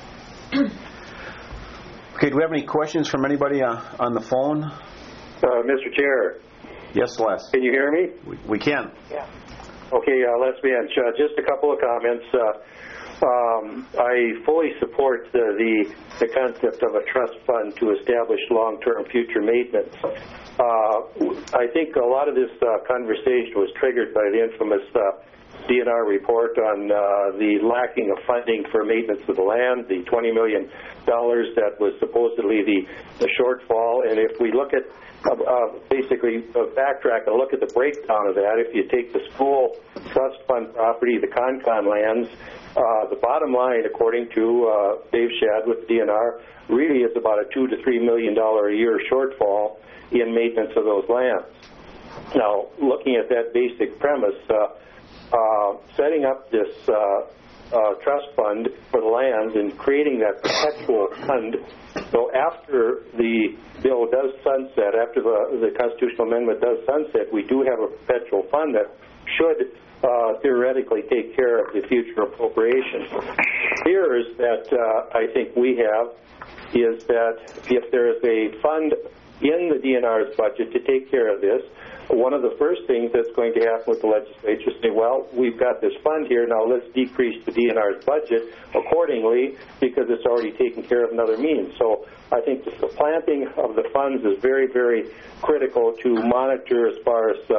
S2: Okay, do we have any questions from anybody uh, on the phone?
S6: Uh, Mister Chair.
S2: Yes, Les.
S6: Can you hear me?
S2: We, we can.
S6: Yeah. Okay, uh, Les Bench. Uh, just a couple of comments. Uh, um, I fully support the, the the concept of a trust fund to establish long-term future maintenance. Uh, I think a lot of this uh, conversation was triggered by the infamous uh, D N R report on uh, the lacking of funding for maintenance of the land, the twenty million dollars that was supposedly the, the shortfall. And if we look at, uh, uh, basically uh, backtrack and look at the breakdown of that, if you take the school trust fund property, the Concon lands, uh, the bottom line, according to uh, Dave Shad with the D N R, really is about a two to three million dollars a year shortfall in maintenance of those lands. Now, looking at that basic premise, uh, Uh, setting up this uh, uh, trust fund for the lands and creating that perpetual fund. So after the bill does sunset, after the, the constitutional amendment does sunset, we do have a perpetual fund that should uh, theoretically take care of the future appropriations. Fears that uh, I think we have is that if there is a fund in the D N R's budget to take care of this, one of the first things that's going to happen with the legislature is say, well, we've got this fund here, now let's decrease the D N R's budget accordingly because it's already taken care of in other means. So I think the supplanting of the funds is very, very critical to monitor as far as uh,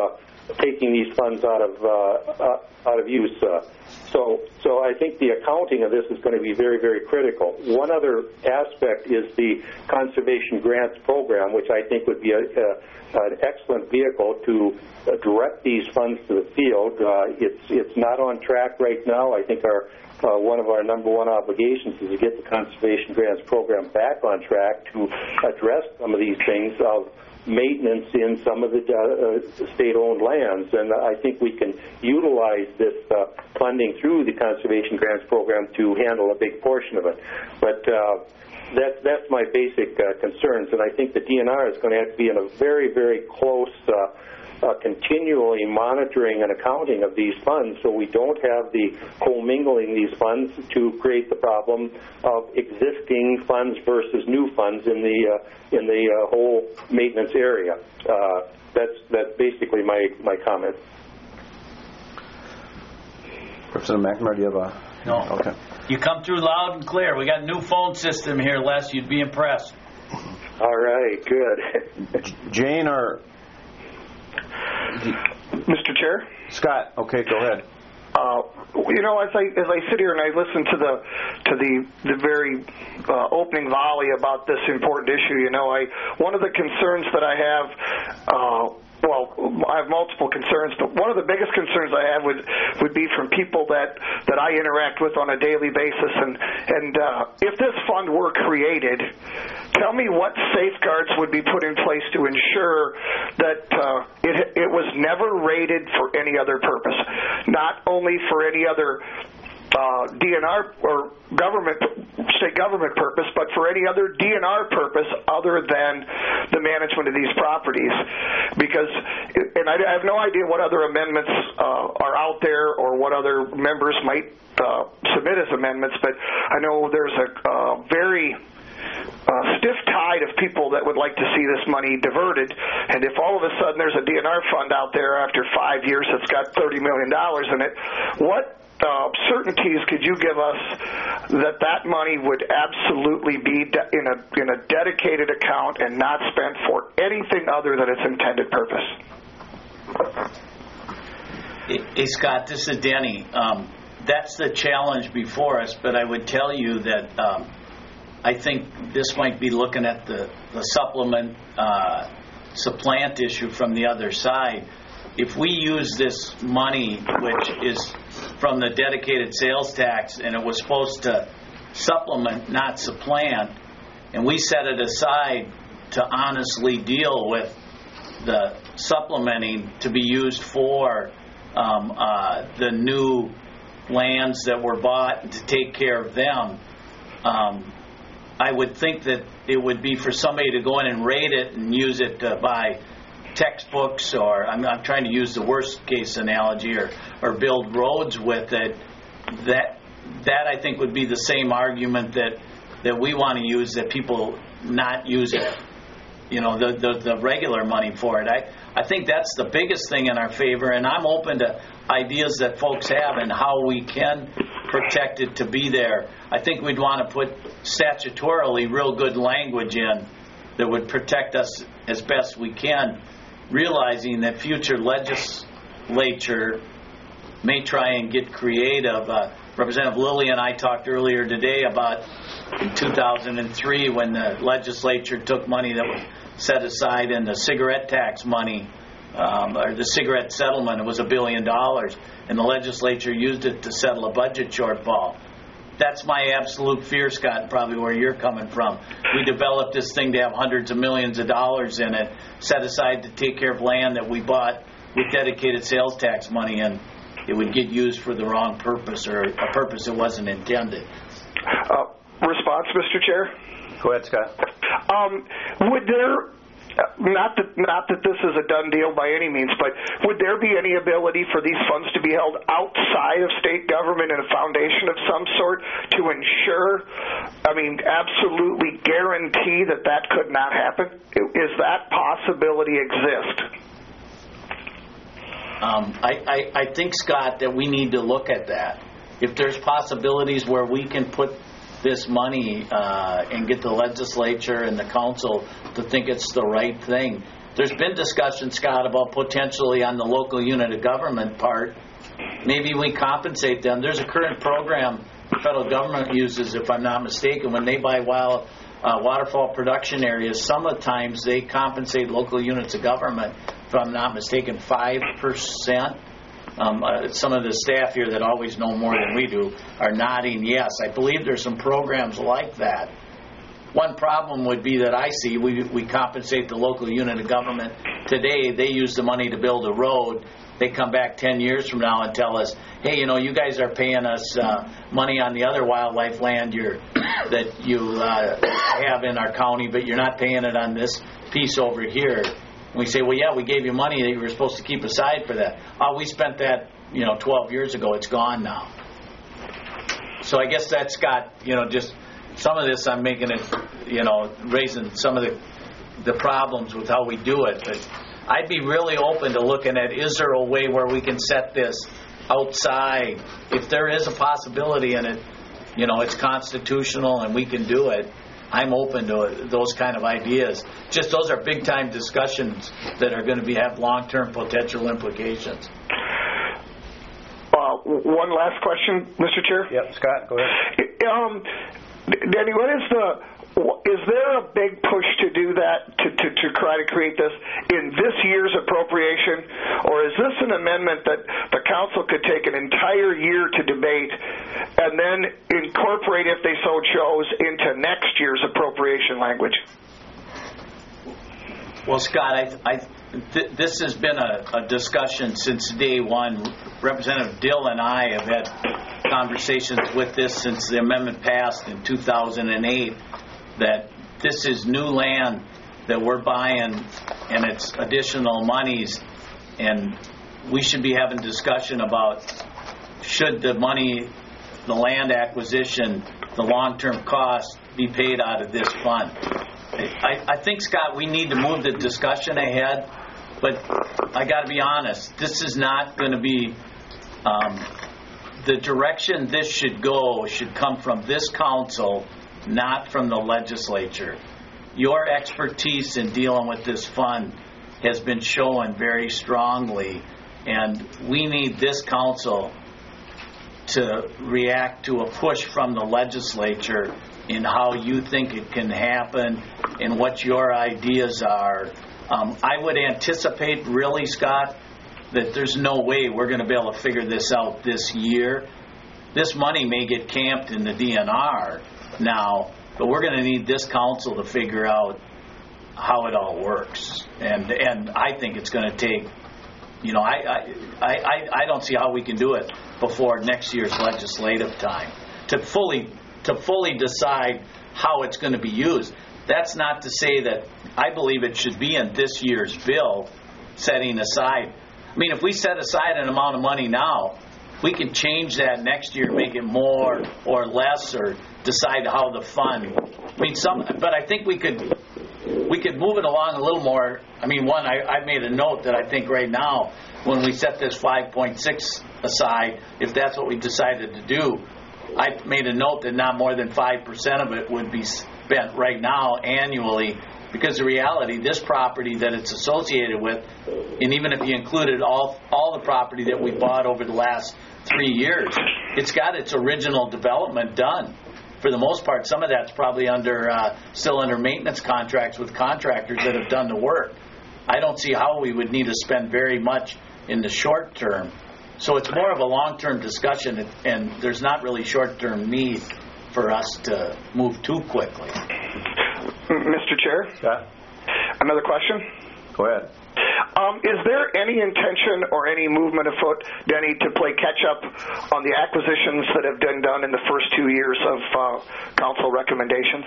S6: taking these funds out of uh, uh, out of use. Uh, so, so I think the accounting of this is going to be very, very critical. One other aspect is the conservation grants program, which I think would be a, a, an excellent vehicle to uh, direct these funds to the field. Uh, it's it's not on track right now. I think our Uh, one of our number one obligations is to get the Conservation Grants Program back on track to address some of these things of maintenance in some of the uh, state-owned lands. And I think we can utilize this uh, funding through the Conservation Grants Program to handle a big portion of it. But uh, that, that's my basic uh, concerns. And I think the D N R is going to have to be in a very, very close uh, Uh, continually monitoring and accounting of these funds, so we don't have the commingling these funds to create the problem of existing funds versus new funds in the uh, in the uh, whole maintenance area. Uh, that's that's basically my my comment.
S2: Representative McNamara, do you have a?
S4: No.
S2: Okay.
S4: You come through loud and clear. We got a new phone system here, Les. You'd be impressed.
S6: All right, good.
S2: Jane or
S9: Mister Chair?
S2: Scott? Okay, go ahead.
S9: Uh, you know, as I as I sit here and I listen to the to the the very uh, opening volley about this important issue, you know, I one of the concerns that I have. Uh, Well, I have multiple concerns, but one of the biggest concerns I have would would be from people that, that I interact with on a daily basis. And and uh, if this fund were created, tell me what safeguards would be put in place to ensure that uh, it it was never rated for any other purpose, not only for any other Uh, D N R or government, state government purpose, but for any other D N R purpose other than the management of these properties. Because, and I have no idea what other amendments uh, are out there or what other members might uh, submit as amendments, but I know there's a uh, very Uh, stiff tide of people that would like to see this money diverted, and if all of a sudden there's a D N R fund out there after five years that's got thirty million dollars in it, what uh, certainties could you give us that that money would absolutely be de- in a in a dedicated account and not spent for anything other than its intended purpose?
S4: Hey, Scott, this is Denny. Um, that's the challenge before us, but I would tell you that um, I think this might be looking at the, the supplement, uh, supplant issue from the other side. If we use this money, which is from the dedicated sales tax, and it was supposed to supplement, not supplant, and we set it aside to honestly deal with the supplementing to be used for um, uh, the new lands that were bought and to take care of them, um, I would think that it would be for somebody to go in and rate it and use it to buy textbooks, or I'm, I'm trying to use the worst case analogy, or, or build roads with it. That that I think would be the same argument that, that we want to use, that people not use it, you know, the, the, the regular money for it. I, I think that's the biggest thing in our favor, and I'm open to ideas that folks have and how we can protect it to be there. I think we'd want to put statutorily real good language in that would protect us as best we can, realizing that future legislature may try and get creative. Uh, Representative Lilly and I talked earlier today about in two thousand three when the legislature took money that was set aside in the cigarette tax money, um, or the cigarette settlement. It was a billion dollars, and the legislature used it to settle a budget shortfall. That's my absolute fear, Scott, probably where you're coming from. We developed this thing to have hundreds of millions of dollars in it, set aside to take care of land that we bought with dedicated sales tax money, and it would get used for the wrong purpose, or a purpose that wasn't intended.
S9: Uh, response, Mister Chair?
S2: Go ahead, Scott.
S9: Um, would there... Not that not that this is a done deal by any means, but would there be any ability for these funds to be held outside of state government in a foundation of some sort to ensure, I mean, absolutely guarantee that that could not happen? Is that possibility exist?
S4: Um, I, I, I think, Scott, that we need to look at that. If there's possibilities where we can put this money uh, and get the legislature and the council to think it's the right thing, there's been discussion, Scott, about potentially on the local unit of government part, maybe we compensate them. There's a current program the federal government uses, if I'm not mistaken, when they buy wild uh, waterfall production areas, some of the times they compensate local units of government, if I'm not mistaken, five percent. Um, uh, some of the staff here that always know more than we do are nodding yes. I believe there's some programs like that. One problem would be that I see, we, we compensate the local unit of government. Today, they use the money to build a road. They come back ten years from now and tell us, hey, you know, you guys are paying us uh, money on the other wildlife land you're, that you uh, have in our county, but you're not paying it on this piece over here. And we say, well, yeah, we gave you money that you were supposed to keep aside for that. Oh, we spent that, you know, twelve years ago. It's gone now. So I guess that's got, you know, just some of this I'm making it, you know, raising some of the the problems with how we do it. But I'd be really open to looking at, is there a way where we can set this outside? If there is a possibility in it, you know, it's constitutional and we can do it, I'm open to those kind of ideas. Just those are big-time discussions that are going to be have long-term potential implications.
S9: Uh, one last question, Mister Chair.
S2: Yep, Scott, go ahead.
S9: Um, Danny, what is the? Is there a big push to do that, to, to, to try to create this in this year's appropriation? Or is this an amendment that the council could take an entire year to debate and then incorporate, if they so chose, into next year's appropriation language?
S4: Well, Scott, I, I, th- this has been a, a discussion since day one. Representative Dill and I have had conversations with this since the amendment passed in two thousand eight, that this is new land that we're buying and it's additional monies, and we should be having discussion about should the money, the land acquisition, the long-term cost be paid out of this fund. I, I think, Scott, we need to move the discussion ahead, but I got to be honest, this is not going to be um, the direction this should go should come from this council, not from the legislature. Your expertise in dealing with this fund has been shown very strongly, and we need this council to react to a push from the legislature in how you think it can happen and what your ideas are. Um, I would anticipate, really, Scott, that there's no way we're going to be able to figure this out this year. This money may get camped in the D N R now, but we're going to need this council to figure out how it all works. And and I think it's going to take, you know, I, I, I, I don't see how we can do it before next year's legislative time to fully to fully decide how it's going to be used. That's not to say that I believe it should be in this year's bill, setting aside. I mean, if we set aside an amount of money now, we can change that next year, make it more or less, or decide how the fund. I mean, some, but I think we could we could move it along a little more. I mean, one, I, I made a note that I think right now, when we set this five point six aside, if that's what we decided to do, I made a note that not more than five percent of it would be spent right now annually, because the reality, this property that it's associated with, and even if you included all all the property that we bought over the last three years, it's got its original development done. For the most part, some of that's probably under uh, still under maintenance contracts with contractors that have done the work. I don't see how we would need to spend very much in the short term. So it's more of a long-term discussion, and there's not really short-term need for us to move too quickly.
S9: Mister Chair?
S2: Scott?
S9: Another question?
S2: Go ahead.
S9: Um, is there any intention or any movement afoot, Denny, to play catch-up on the acquisitions that have been done in the first two years of uh, council recommendations?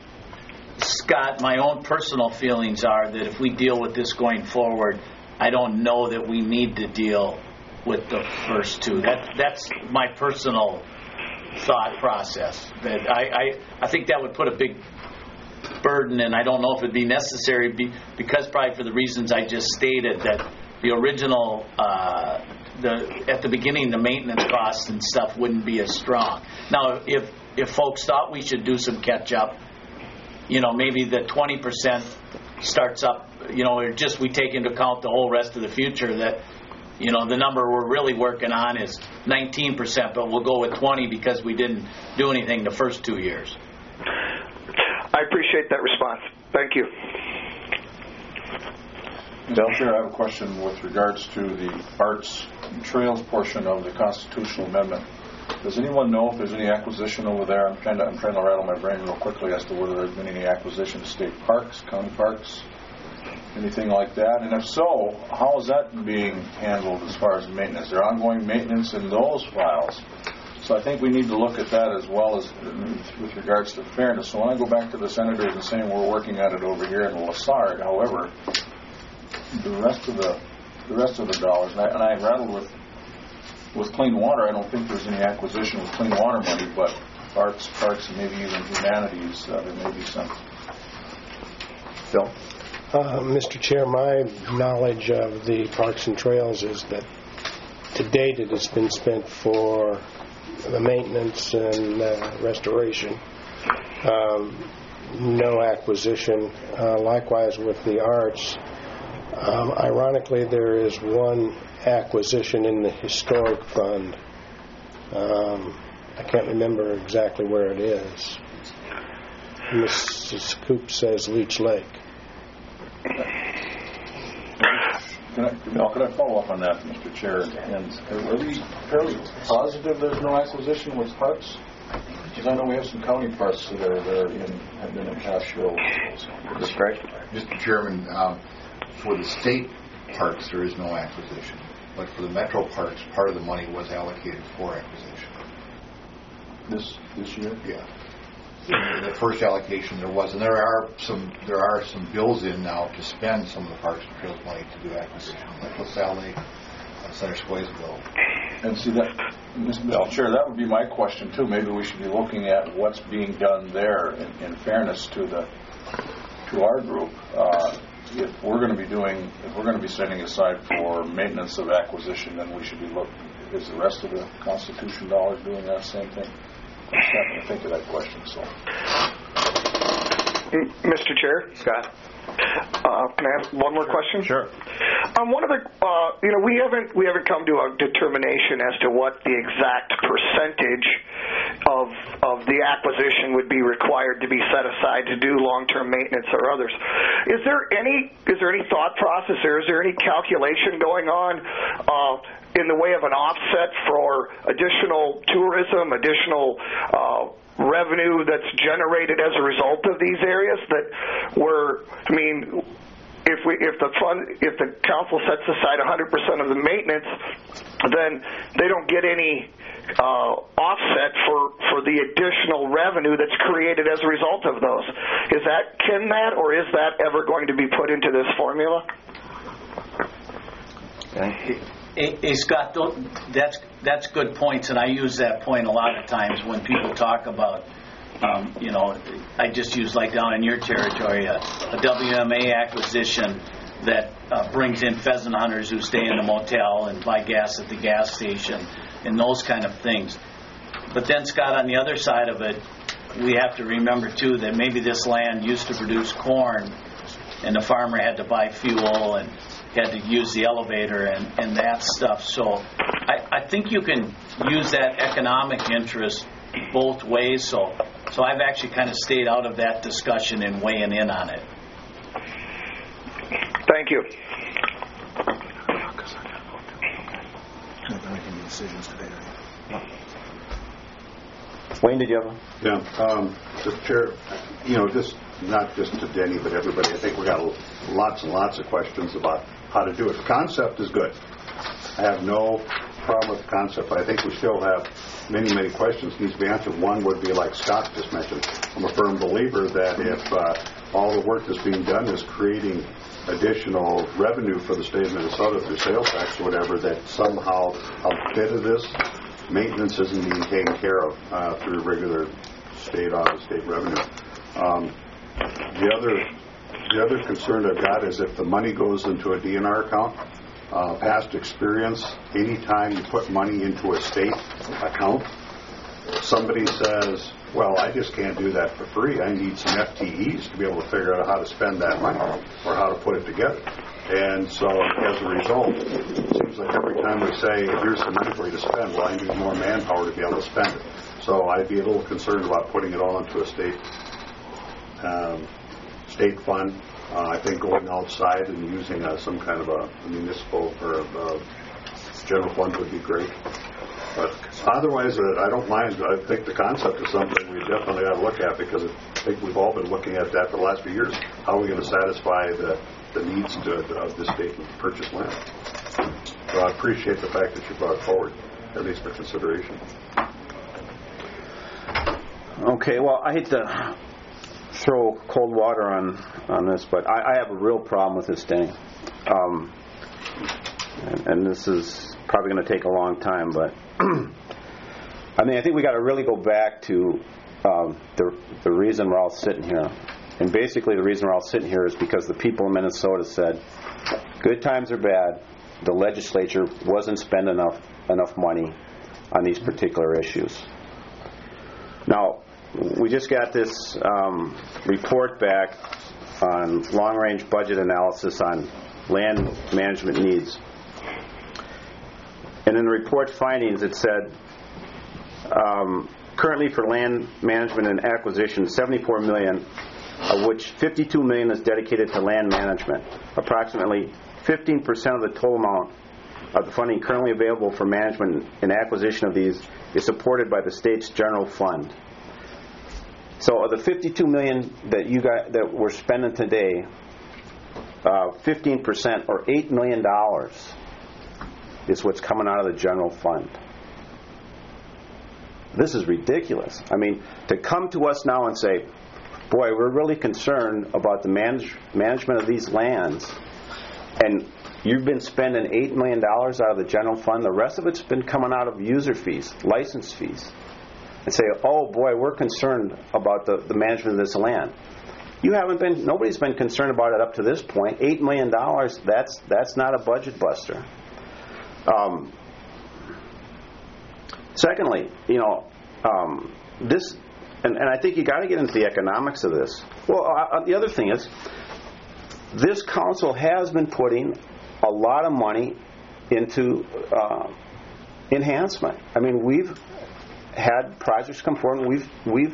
S4: Scott, my own personal feelings are that if we deal with this going forward, I don't know that we need to deal with the first two. That That's my personal thought process. That I, I, I think that would put a big burden, and I don't know if it'd be necessary be, because probably for the reasons I just stated, that the original, uh, the at the beginning, the maintenance costs and stuff wouldn't be as strong. Now, if if folks thought we should do some catch up, you know, maybe the twenty percent starts up you know, or just we take into account the whole rest of the future that, you know, the number we're really working on is nineteen percent, but we'll go with twenty because we didn't do anything the first two years.
S9: I appreciate that response. Thank you.
S5: Mister Chair, I have a question with regards to the arts and trails portion of the constitutional amendment. Does anyone know if there's any acquisition over there? I'm trying to I'm trying to rattle my brain real quickly as to whether there's been any acquisition of state parks, county parks, anything like that. And if so, how is that being handled as far as maintenance? Is there ongoing maintenance in those files? So I think we need to look at that as well as with regards to fairness. So when I go back to the senators and saying we're working at it over here in Lassard, however, the rest of the the rest of the dollars, and I, and I rattled with with clean water. I don't think there's any acquisition with clean water money, but arts, parks, and maybe even humanities, uh, there may be some.
S2: Phil?
S1: Uh, Mister Chair, my knowledge of the Parks and Trails is that to date it has been spent for the maintenance and uh, restoration. Um, no acquisition. Uh, likewise with the arts. Um, ironically, there is one acquisition in the historic fund. Um, I can't remember exactly where it is. Missus Coop says Leech Lake.
S5: Can I, no, could I follow up on that, Mister Chair? And are we fairly positive there's no acquisition with parks? Because I know we have some county parks that are there in have been in past years.
S2: Mister Craig?
S10: Mister Chairman, um, for the state parks there is no acquisition, but for the metro parks, part of the money was allocated for acquisition.
S5: This this year?
S10: Yeah. The first allocation there was, and there are some there are some bills in now to spend some of the Parks and Trails money to do acquisition, like LaSalle Lake, uh, Center Squays bill.
S5: And see that, Mister Chair, that would be my question too. Maybe we should be looking at what's being done there in, in fairness to the to our group. Uh, if we're going to be doing, if we're going to be setting aside for maintenance of acquisition, then we should be looking. Is the rest of the Constitution dollars doing that same thing? I'm starting to think of that question. So,
S9: Mister Chair,
S2: Scott?
S9: Uh, can I ask one more question?
S2: Sure.
S9: Um, one of the, uh, you know, we haven't we haven't come to a determination as to what the exact percentage of of the acquisition would be required to be set aside to do long-term maintenance or others. Is there any is there any thought process or is there any calculation going on uh, in the way of an offset for additional tourism, additional uh, revenue that's generated as a result of these areas that were, I mean, if we if the fund if the council sets aside one hundred percent of the maintenance, then they don't get any uh, offset for for the additional revenue that's created as a result of those. Is that can that or is that ever going to be put into this formula?
S2: Okay.
S4: Hey, hey, Scott, that's that's good points, and I use that point a lot of times when people talk about, um, you know, I just use like down in your territory a, a W M A acquisition that uh, brings in pheasant hunters who stay in the motel and buy gas at the gas station and those kind of things. But then, Scott, on the other side of it, we have to remember too that maybe this land used to produce corn, and the farmer had to buy fuel and had to use the elevator and, and that stuff. So I, I think you can use that economic interest both ways. So so I've actually kind of stayed out of that discussion and weighing in on it.
S9: Thank you.
S2: Wayne, did you have a...
S8: Yeah, um, Mister Chair, you know, just not just to Denny, but everybody, I think we got lots and lots of questions about how to do it. The concept is good. I have no problem with the concept, but I think we still have many, many questions that need to be answered. One would be like Scott just mentioned. I'm a firm believer that if uh, all the work that's being done is creating additional revenue for the state of Minnesota through sales tax or whatever, that somehow a bit of this maintenance isn't being taken care of uh, through regular state audit, state revenue. Um, the other the other concern I've got is if the money goes into a D N R account, uh, past experience, anytime you put money into a state account, somebody says, Well, I just can't do that for free. I need some F T Es to be able to figure out how to spend that money or how to put it together. And so as a result, it seems like every time we say, here's some money for you to spend, well, I need more manpower to be able to spend it. So I'd be a little concerned about putting it all into a state um, state fund. Uh, I think going outside and using uh, some kind of a municipal or a general fund would be great. But otherwise, uh, I don't mind. I think the concept is something we definitely got to look at, because I think we've all been looking at that for the last few years. How are we going to satisfy the, the needs to, of this state to purchase land? So I appreciate the fact that you brought it forward, at least for consideration.
S2: Okay, well, I hate to throw cold water on, on this, but I, I have a real problem with this thing. Um, and, and this is probably going to take a long time, but I mean, I think we got to really go back to um, the, the reason we're all sitting here. And basically the reason we're all sitting here is because the people in Minnesota said, good times are bad, the legislature wasn't spending enough, enough money on these particular issues. Now, we just got this um, report back on long-range budget analysis on land management needs. And in the report findings, it said, um, currently for land management and acquisition, seventy-four million dollars, of which fifty-two million dollars is dedicated to land management. Approximately fifteen percent of the total amount of the funding currently available for management and acquisition of these is supported by the state's general fund. So of the fifty-two million dollars that you got that we're spending today, uh, fifteen percent or eight million dollars is what's coming out of the general fund. This is ridiculous. I mean, to come to us now and say, boy, we're really concerned about the manage, management of these lands, and you've been spending eight million dollars out of the general fund, the rest of it's been coming out of user fees, license fees, and say, oh boy, we're concerned about the, the management of this land. You haven't been, nobody's been concerned about it up to this point. eight million dollars, that's, that's not a budget buster. Um, secondly, you know, um, this, and, and I think you got to get into the economics of this. Well, uh, the other thing is, this council has been putting a lot of money into uh, enhancement. I mean, we've had projects come forward, and we've we've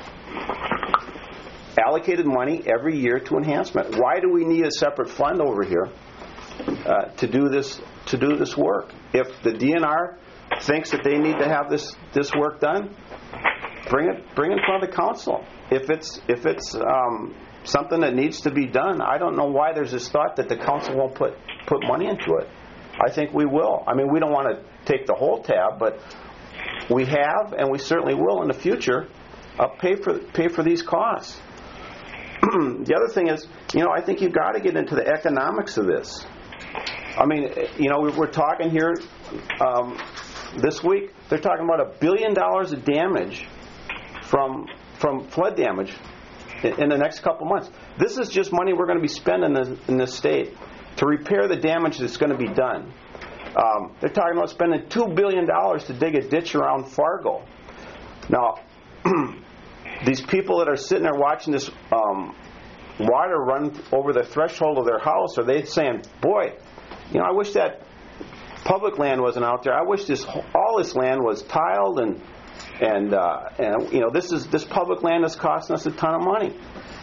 S2: allocated money every year to enhancement. Why do we need a separate fund over here uh, to do this to do this work? If the D N R thinks that they need to have this this work done, bring it bring it in front of the council. If it's if it's um, something that needs to be done, I don't know why there's this thought that the council won't put put money into it. I think we will. I mean, we don't want to take the whole tab, but we have, and we certainly will in the future, uh, pay for pay for these costs. The other thing is, you know, I think you've got to get into the economics of this. I mean, you know, we're talking here um, this week. They're talking about a billion dollars of damage from from flood damage in, in the next couple months. This is just money we're going to be spending in, in this state to repair the damage that's going to be done. Um, they're talking about spending two billion dollars to dig a ditch around Fargo. Now, these people that are sitting there watching this um, water run over the threshold of their house, are they saying, boy, you know, I wish that public land wasn't out there. I wish this all this land was tiled, and and uh, and you know, this is this public land is costing us a ton of money.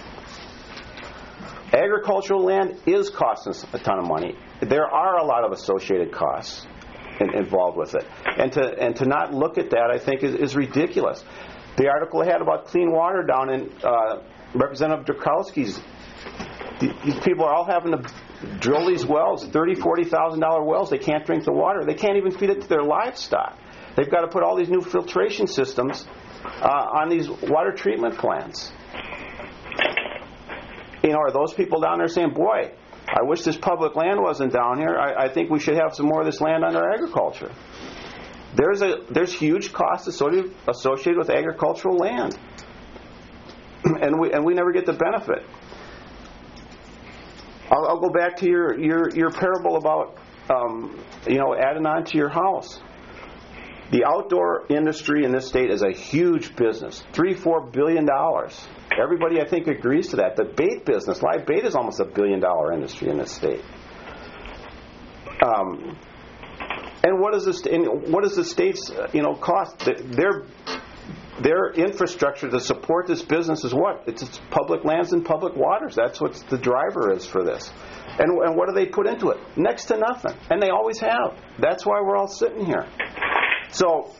S2: Agricultural land is costing us a ton of money. There are a lot of associated costs in, involved with it, and to and to not look at that, I think, is, is ridiculous. The article I had about clean water down in uh, Representative Drakowski's, these people are all having to drill these wells, thirty thousand dollars, forty thousand dollars wells. They can't drink the water. They can't even feed it to their livestock. They've got to put all these new filtration systems uh, on these water treatment plants. You know, are those people down there saying, boy, I wish this public land wasn't down here. I, I think we should have some more of this land under agriculture. There's a there's huge costs associated associated with agricultural land, and we and we never get the benefit. I'll, I'll go back to your your, your parable about um, you know adding on to your house. The outdoor industry in this state is a huge business, three, four billion dollars. Everybody, I think, agrees to that. The bait business, live bait, is almost a billion dollar industry in this state. Um, and what is this? And what does the state's uh, you know cost? Their their infrastructure to support this business is what? It's, it's public lands and public waters. That's what the driver is for this. And, and what do they put into it? Next to nothing. And they always have. That's why we're all sitting here. So,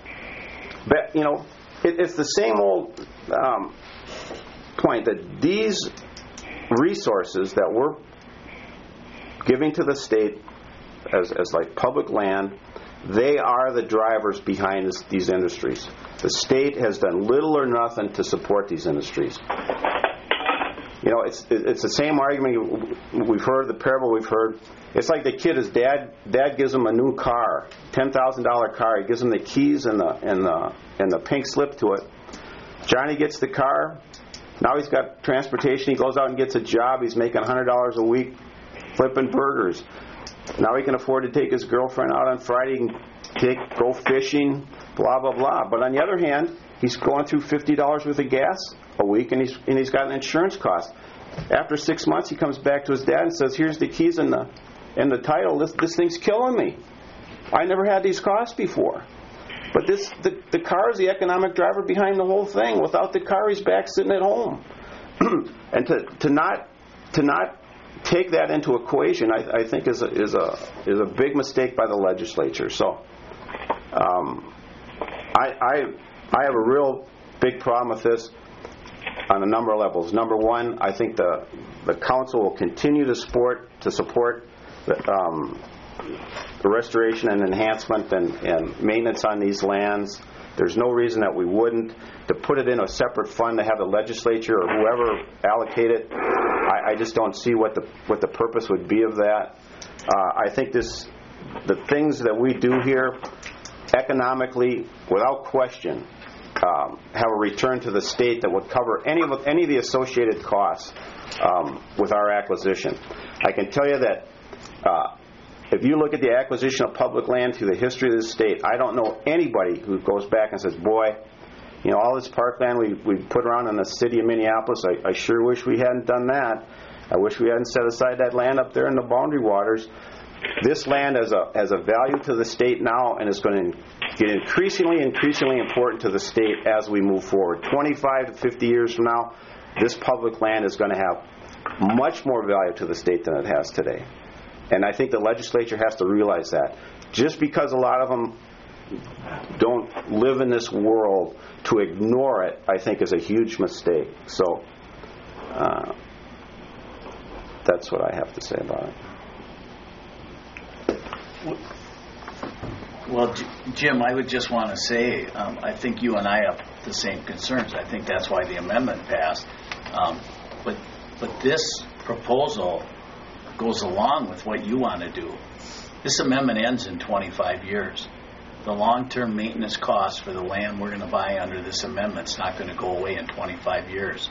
S2: you know, it, it's the same old um, point that these resources that we're giving to the state as, as like public land, they are the drivers behind this, these industries. The state has done little or nothing to support these industries. You know, it's it's the same argument we've heard, the parable we've heard. It's like the kid, his dad dad gives him a new car, ten thousand dollar car. He gives him the keys and the and the and the pink slip to it. Johnny gets the car. Now he's got transportation. He goes out and gets a job. He's making one hundred dollars a week flipping burgers. Now he can afford to take his girlfriend out on Friday. He can take go fishing, blah blah blah. But on the other hand, he's going through fifty dollars worth of gas a week, and he's and he's got an insurance cost. After six months, he comes back to his dad and says, "Here's the keys and the and the title. This this thing's killing me. I never had these costs before." But this the the car is the economic driver behind the whole thing. Without the car, he's back sitting at home. And to to not to not take that into equation, I, I think is a, is a is a big mistake by the legislature. So, um, I I I have a real big problem with this on a number of levels. Number one, I think the the council will continue to support to support the, um, the restoration and enhancement and, and maintenance on these lands. There's no reason that we wouldn't. To put it in a separate fund to have the legislature or whoever allocate it, I, I just don't see what the what the purpose would be of that. Uh, I think this the things that we do here economically, without question, um, have a return to the state that would cover any of any of the associated costs um, with our acquisition. I can tell you that uh, if you look at the acquisition of public land through the history of the state, I don't know anybody who goes back and says, "Boy, you know, all this parkland we we put around in the city of Minneapolis, I, I sure wish we hadn't done that. I wish we hadn't set aside that land up there in the boundary waters." This land has a has a value to the state now, and it's going to get increasingly, increasingly important to the state as we move forward. twenty-five to fifty years from now, this public land is going to have much more value to the state than it has today. And I think the legislature has to realize that. Just because a lot of them don't live in this world, to ignore it, I think, is a huge mistake. So uh, that's what I have to say about it.
S4: Well, Jim, I would just want to say, um, I think you and I have the same concerns. I think that's why the amendment passed. Um, but but this proposal goes along with what you want to do. This amendment ends in twenty-five years. The long-term maintenance costs for the land we're going to buy under this amendment is not going to go away in twenty-five years.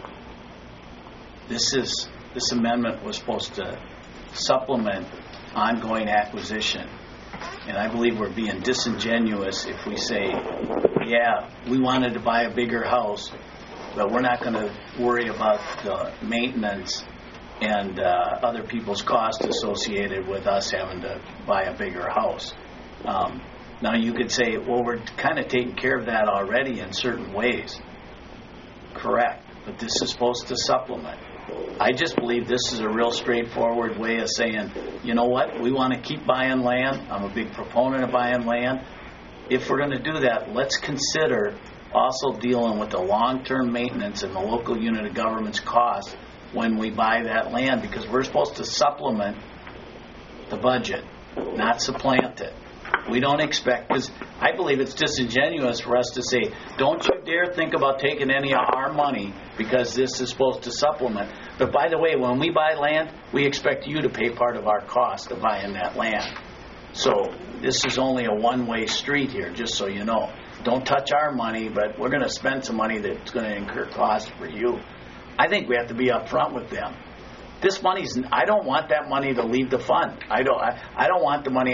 S4: This is this amendment was supposed to supplement ongoing acquisition. And I believe we're being disingenuous if we say, yeah, we wanted to buy a bigger house, but we're not going to worry about the maintenance and uh, other people's costs associated with us having to buy a bigger house. Um, now you could say, well, we're kind of taking care of that already in certain ways. Correct. But this is supposed to supplement. I just believe this is a real straightforward way of saying, you know what, we want to keep buying land. I'm a big proponent of buying land. If we're going to do that, let's consider also dealing with the long-term maintenance and the local unit of government's costs when we buy that land, because we're supposed to supplement the budget, not supplant it. We don't expect, because I believe it's disingenuous for us to say, don't you dare think about taking any of our money because this is supposed to supplement. But by the way, when we buy land, we expect you to pay part of our cost of buying that land. So this is only a one-way street here, just so you know. Don't touch our money, but we're going to spend some money that's going to incur cost for you. I think we have to be upfront with them. This money's, I don't want that money to leave the fund. I don't, I, I don't want the money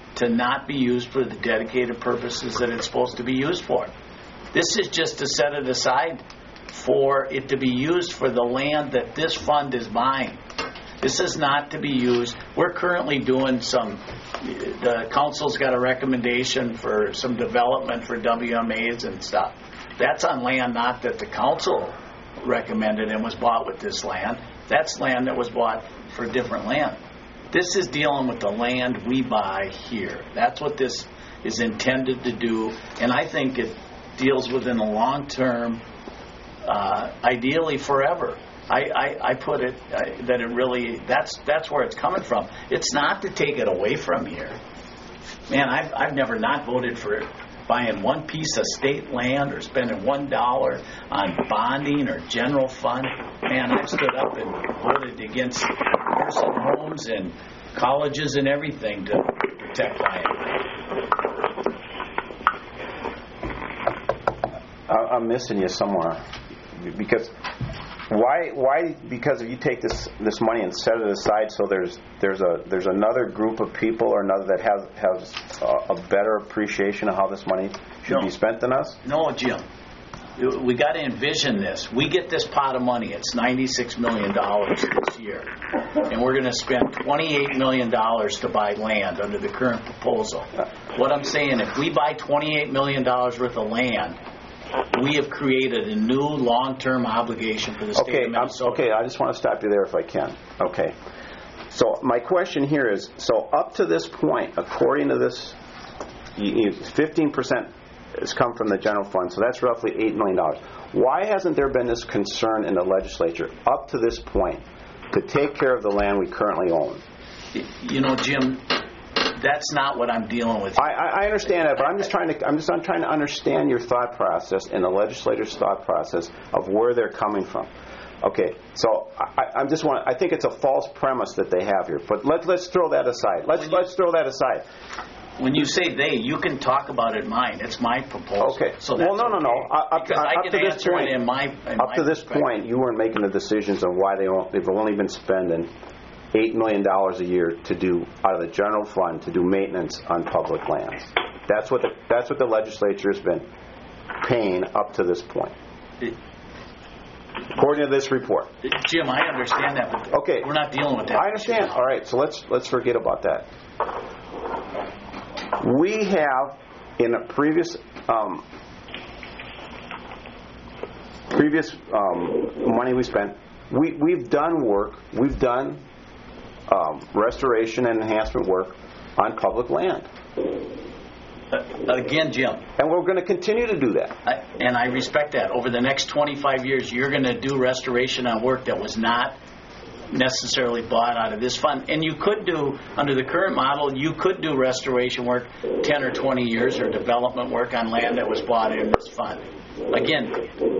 S4: to not be used for the dedicated purposes that it's supposed to be used for. This is just to set it aside for it to be used for the land that this fund is buying. This is not to be used. We're currently doing some, the council's got a recommendation for some development for W M As and stuff. That's on land not that the council recommended and was bought with this land. That's land that was bought for different land. This is dealing with the land we buy here. That's what this is intended to do, and I think it deals within the long term, uh, ideally forever. I, I, I put it uh, that it really, that's that's where it's coming from. It's not to take it away from here. Man, I've, I've never not voted for buying one piece of state land or spending one dollar on bonding or general fund. Man, I've stood up and voted against nursing homes and colleges and everything to protect land.
S2: I'm missing you somewhere, because why? Why? Because if you take this this money and set it aside, so there's there's a there's another group of people or another that has has a, a better appreciation of how this money should
S4: No.
S2: be spent than us.
S4: No, Jim. We got to envision this. We get this pot of money. It's ninety-six million dollars this year. And we're going to spend twenty-eight million dollars to buy land under the current proposal. What I'm saying, if we buy twenty-eight million dollars worth of land, we have created a new long-term obligation for the state
S2: Okay,
S4: of Minnesota.
S2: I'm, okay. I just want to stop you there if I can. Okay. So my question here is: so up to this point, according to this, fifteen percent has come from the general fund, so that's roughly eight million dollars. Why hasn't there been this concern in the legislature up to this point to take care of the land we currently own?
S4: You know, Jim, that's not what I'm dealing with.
S2: I, I understand that, but I'm just trying to I'm just I'm trying to understand your thought process and the legislature's thought process of where they're coming from. Okay, so I, I'm just want I think it's a false premise that they have here, but let let's throw that aside. Let's
S4: When you-
S2: let's throw that aside.
S4: When you say they, you can talk about it mine. It's my proposal.
S2: Okay.
S4: So
S2: Well,
S4: that's
S2: no, no, no.
S4: okay.
S2: Uh, up-
S4: because
S2: uh,
S4: I
S2: up
S4: can
S2: to this
S4: answer
S2: point-
S4: it in my in
S2: Up
S4: my
S2: to this
S4: perspective.
S2: point, you weren't making the decisions on why they won't, they've only been spending eight million dollars a year to do out of the general fund to do maintenance on public lands. That's what the that's what the legislature has been paying up to this point, according to this report.
S4: Jim, I understand that, but
S2: Okay.
S4: we're not dealing with that.
S2: I understand. All right, so let's let's forget about that. We have in a previous um, previous um, money we spent. We we've done work. We've done um, restoration and enhancement work on public land,
S4: Uh, again, Jim,
S2: and we're going to continue to do that.
S4: I, and I respect that. Over the next twenty-five years, you're going to do restoration on work that was not necessarily bought out of this fund. And you could do, under the current model, you could do restoration work ten or twenty years or development work on land that was bought in this fund. Again,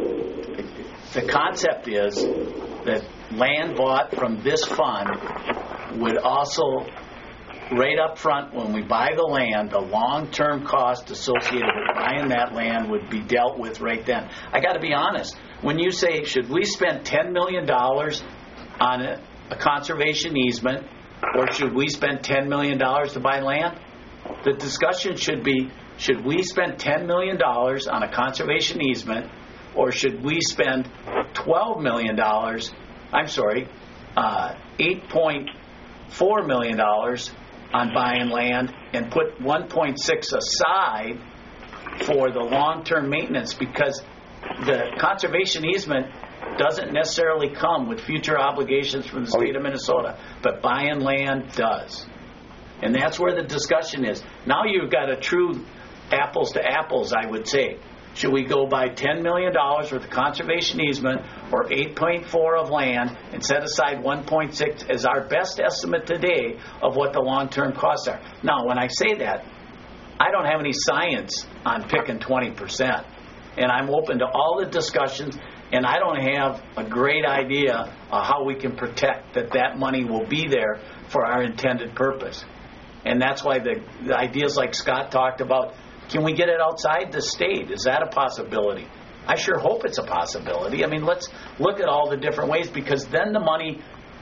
S4: the concept is that land bought from this fund would also, right up front, when we buy the land, the long-term cost associated with buying that land would be dealt with right then. I got to be honest. When you say, should we spend ten million dollars on a, a conservation easement, or should we spend ten million dollars to buy land? The discussion should be, should we spend ten million dollars on a conservation easement, or should we spend twelve million dollars, I'm sorry, uh, eight point four million dollars on buying land and put one point six aside for the long-term maintenance, because the conservation easement doesn't necessarily come with future obligations from the state of Minnesota, but buying land does. And that's where the discussion is. Now you've got a true apples to apples, I would say. Should we go buy ten million dollars worth of conservation easement or eight point four of land and set aside one point six as our best estimate today of what the long-term costs are? Now, when I say that, I don't have any science on picking twenty percent. And I'm open to all the discussions, and I don't have a great idea of how we can protect that that money will be there for our intended purpose. And that's why the, the ideas like Scott talked about, can we get it outside the state? Is that a possibility? I sure hope it's a possibility. I mean, let's look at all the different ways, because then the money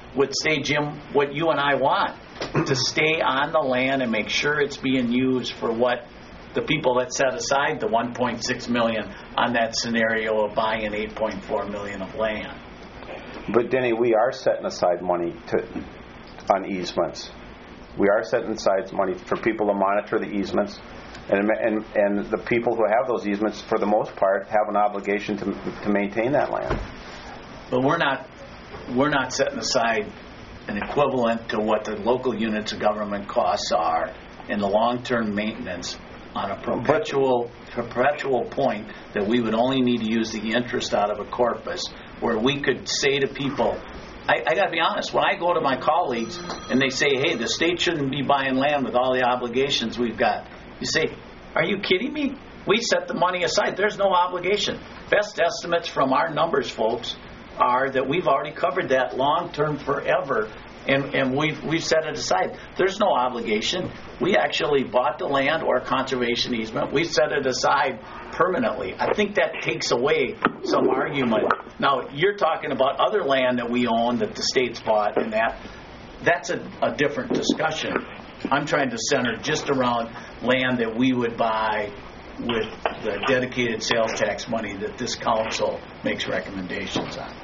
S4: would say, Jim, what you and I want, to stay on the land and make sure it's being used for what the people that set aside the one point six million dollars on that scenario of buying eight point four million dollars of land.
S2: But Denny, we are setting aside money to on easements. We are setting aside money for people to monitor the easements, and and and the people who have those easements, for the most part, have an obligation to to maintain that land.
S4: But we're not we're not setting aside an equivalent to what the local units of government costs are in the long-term maintenance on a perpetual perpetual point that we would only need to use the interest out of a corpus, where we could say to people, I, I got to be honest, when I go to my colleagues and they say, hey, the state shouldn't be buying land with all the obligations we've got, you say, are you kidding me? We set the money aside. There's no obligation. Best estimates from our numbers, folks, are that we've already covered that long-term forever, and, and we've, we've set it aside. There's no obligation. We actually bought the land or conservation easement. We set it aside permanently. I think that takes away some argument. Now, you're talking about other land that we own that the state's bought, and that that's a, a different discussion. I'm trying to center just around land that we would buy with the dedicated sales tax money that this council makes recommendations on.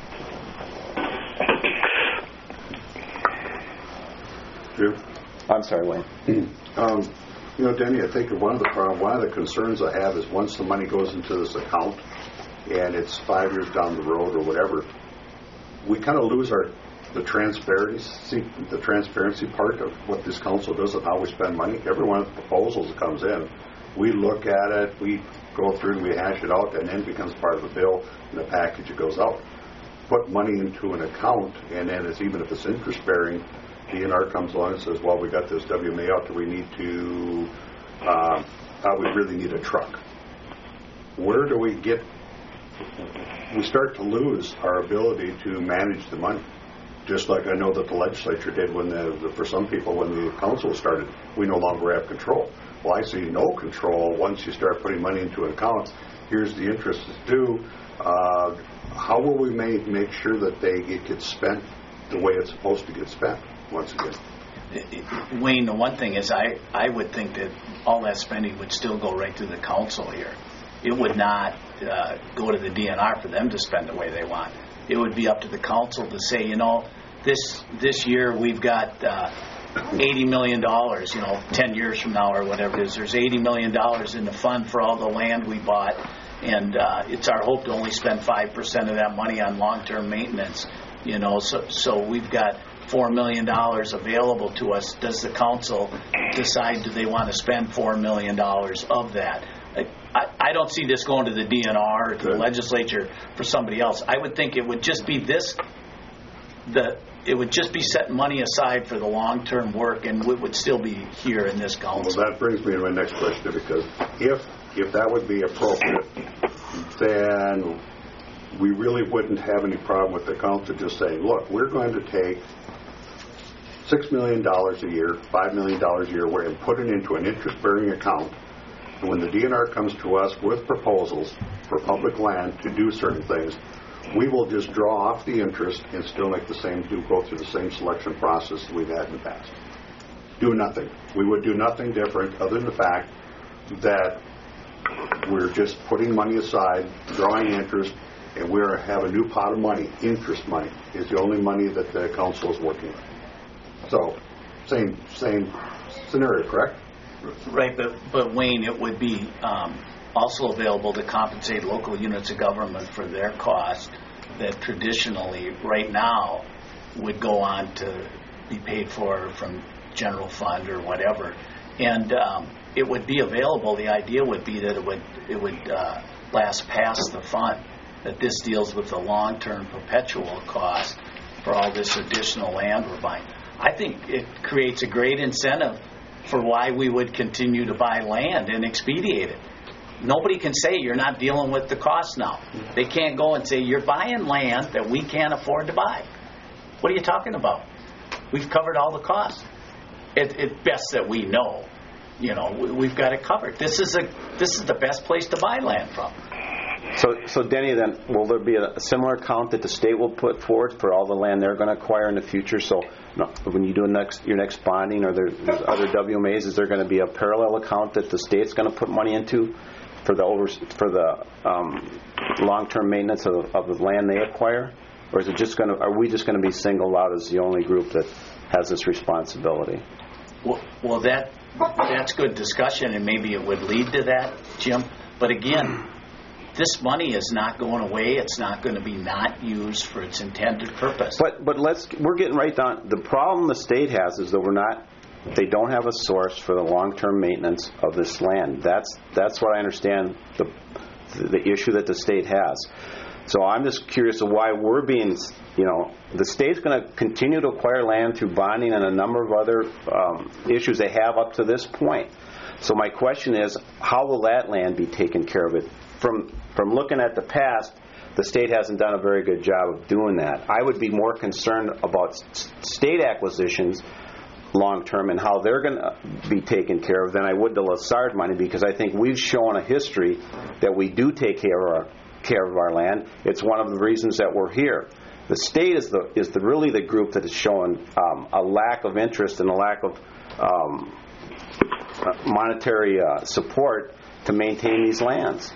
S8: Jim?
S2: I'm sorry, Wayne.
S8: Um, you know, Denny, I think one of the problem, one of the concerns I have is once the money goes into this account and it's five years down the road or whatever, we kind of lose our the transparency the transparency part of what this council does and how we spend money. Every one of the proposals that comes in, we look at it, we go through and we hash it out, and then it becomes part of the bill and the package that goes out. Put money into an account, and then it's even if it's interest bearing, D N R comes along and says, well, we got this W M A out, do we need to, uh, uh, we really need a truck. Where do we get, we start to lose our ability to manage the money. Just like I know that the legislature did when the, the for some people when the council started, we no longer have control. Well, I see no control once you start putting money into an account. Here's the interest is due. Uh, how will we make, make sure that they it gets spent the way it's supposed to get spent once again?
S4: Wayne, the one thing is I, I would think that all that spending would still go right through the council here. It would not uh, go to the D N R for them to spend the way they want. It would be up to the council to say, you know, this this year we've got uh, eighty million dollars, you know, ten years from now or whatever it is, there's eighty million dollars in the fund for all the land we bought, and uh, it's our hope to only spend five percent of that money on long-term maintenance, you know, so, so we've got four million dollars available to us. Does the council decide do they want to spend four million dollars of that? I, I don't see this going to the D N R or to the legislature for somebody else. I would think it would just be this, the it would just be setting money aside for the long-term work, and it would still be here in this council.
S8: Well, that brings me to my next question, because if if that would be appropriate, then we really wouldn't have any problem with the council just saying, look, we're going to take six million dollars a year, five million dollars a year, and put it into an interest-bearing account. And when the D N R comes to us with proposals for public land to do certain things, we will just draw off the interest and still make the same, do go through the same selection process we've had in the past. Do nothing. We would do nothing different other than the fact that we're just putting money aside, drawing interest, and we have a new pot of money. Interest money is the only money that the council is working with. So, same same scenario, correct?
S4: Right, but, but Wayne, it would be um, also available to compensate local units of government for their cost that traditionally, right now, would go on to be paid for from general fund or whatever. And um, it would be available. The idea would be that it would it would uh, last past the fund, that this deals with the long-term perpetual cost for all this additional land we're buying. I think it creates a great incentive for why we would continue to buy land and expedite it. Nobody can say you're not dealing with the cost now. They can't go and say you're buying land that we can't afford to buy. What are you talking about? We've covered all the costs. It, it's best that we know. You know, we, we've got it covered. This is a this is the best place to buy land from.
S2: So, so Denny, then, will there be a similar account that the state will put forward for all the land they're going to acquire in the future? So, no, when you do next your next bonding or there, there's other W M As, is there going to be a parallel account that the state's going to put money into for the over for the um, long-term maintenance of, of the land they acquire, or is it just going to? Are we just going to be singled out as the only group that has this responsibility?
S4: Well, well, that that's good discussion, and maybe it would lead to that, Jim. But again, this money is not going away. It's not going to be not used for its intended purpose.
S2: But but let's we're getting right down. The problem the state has is that we're not. They don't have a source for the long-term maintenance of this land. That's that's what I understand the the issue that the state has. So I'm just curious of why we're being, you know, the state's going to continue to acquire land through bonding and a number of other um, issues they have up to this point. So my question is, how will that land be taken care of? It from from looking at the past, the state hasn't done a very good job of doing that. I would be more concerned about state acquisitions long term and how they're going to be taken care of than I would the LaSard money, because I think we've shown a history that we do take care of our care of our land. It's one of the reasons that we're here. The state is the is the really the group that is showing um, a lack of interest and a lack of um, monetary uh, support to maintain these lands.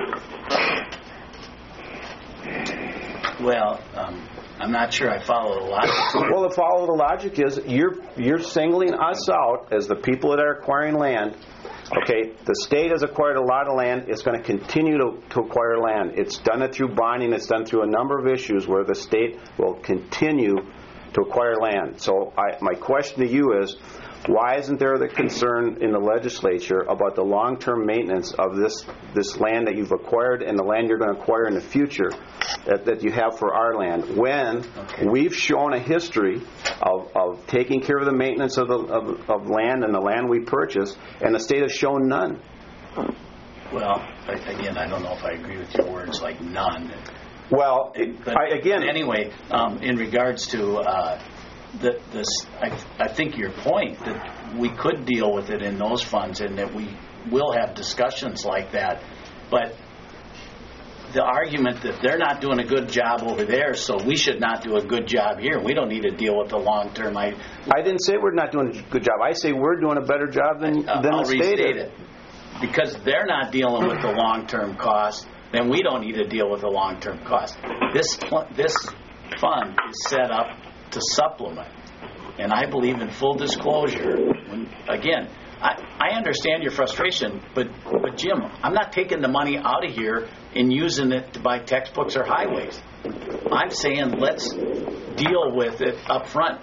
S4: Well, um, I'm not sure I follow the logic.
S2: Well, the follow the logic is you're you're singling us out as the people that are acquiring land. Okay, the state has acquired a lot of land. It's going to continue to, to acquire land. It's done it through bonding. It's done through a number of issues where the state will continue to acquire land. So I, my question to you is, why isn't there the concern in the legislature about the long-term maintenance of this this land that you've acquired and the land you're going to acquire in the future that, that you have for our land, when
S4: okay.
S2: we've shown a history of, of taking care of the maintenance of, the, of, of land and the land we purchase, and the state has shown none?
S4: Well, again, I don't know if I agree with your words like none.
S2: Well, it,
S4: but,
S2: I, again...
S4: Anyway, um, in regards to... Uh, The, this, I, I think your point that we could deal with it in those funds and that we will have discussions like that, but the argument that they're not doing a good job over there, so we should not do a good job here, we don't need to deal with the long term. I,
S2: I didn't say we're not doing a good job. I say we're doing a better job than,
S4: uh,
S2: than
S4: I'll
S2: the state
S4: restate
S2: is.
S4: it. Because they're not dealing with the long term cost, then we don't need to deal with the long term cost. This this fund is set up to supplement, and I believe in full disclosure. When, again, I, I understand your frustration, but but Jim, I'm not taking the money out of here and using it to buy textbooks or highways. I'm saying let's deal with it up front.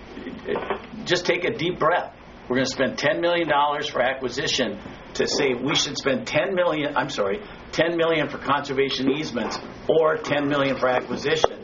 S4: Just take a deep breath. We're going to spend ten million dollars for acquisition to say we should spend ten million dollars, I'm sorry, ten million dollars for conservation easements or ten million dollars for acquisition.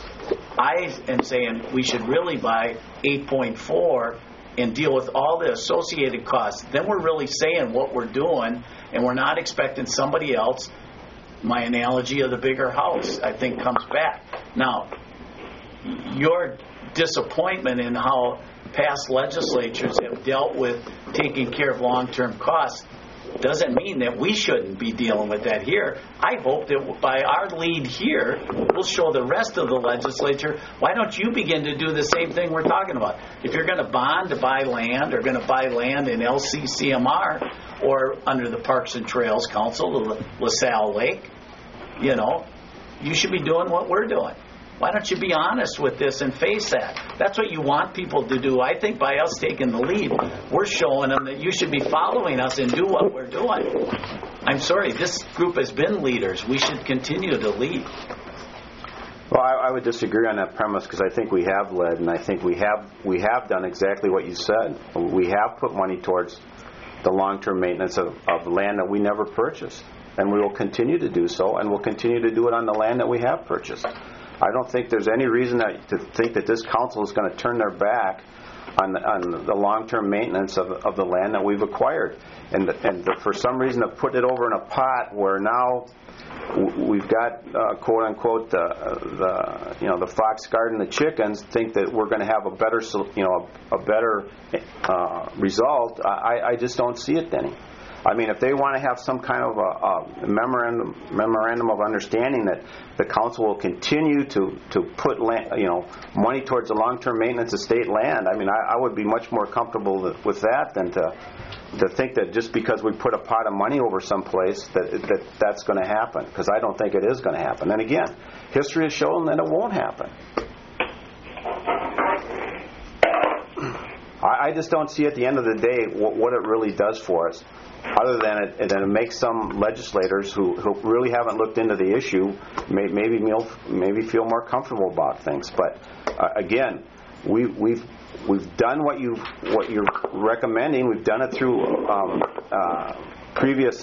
S4: I am saying we should really buy eight point four and deal with all the associated costs. Then we're really saying what we're doing, and we're not expecting somebody else. My analogy of the bigger house, I think, comes back. Now, your disappointment in how past legislatures have dealt with taking care of long-term costs doesn't mean that we shouldn't be dealing with that here. I hope that by our lead here, we'll show the rest of the legislature, why don't you begin to do the same thing we're talking about? If you're going to bond to buy land, or going to buy land in L C C M R, or under the Parks and Trails Council, the LaSalle Lake, you know, you should be doing what we're doing. Why don't you be honest with this and face that? That's what you want people to do. I think by us taking the lead, we're showing them that you should be following us and do what we're doing. I'm sorry, this group has been leaders. We should continue to lead.
S2: Well, I, I would disagree on that premise, because I think we have led, and I think we have we have done exactly what you said. We have put money towards the long-term maintenance of, of land that we never purchased, and we will continue to do so, and we'll continue to do it on the land that we have purchased. I don't think there's any reason that, to think that this council is going to turn their back on the, on the long-term maintenance of, of the land that we've acquired, and the, and the, for some reason to put it over in a pot where now we've got uh, quote unquote the, the you know the fox guarding the chickens, think that we're going to have a better you know a, a better uh, result. I, I just don't see it, Denny. I mean, if they want to have some kind of a, a memorandum memorandum of understanding that the council will continue to to put land, you know, money towards the long-term maintenance of state land, I mean, I, I would be much more comfortable with that than to to think that just because we put a pot of money over someplace that that that's going to happen, because I don't think it is going to happen. And again, history has shown that it won't happen. I, I just don't see at the end of the day what, what it really does for us, other than it, than it makes some legislators who, who really haven't looked into the issue may, maybe maybe feel more comfortable about things. But uh, again, we, we've we've done what you what you're recommending. We've done it through um, uh, previous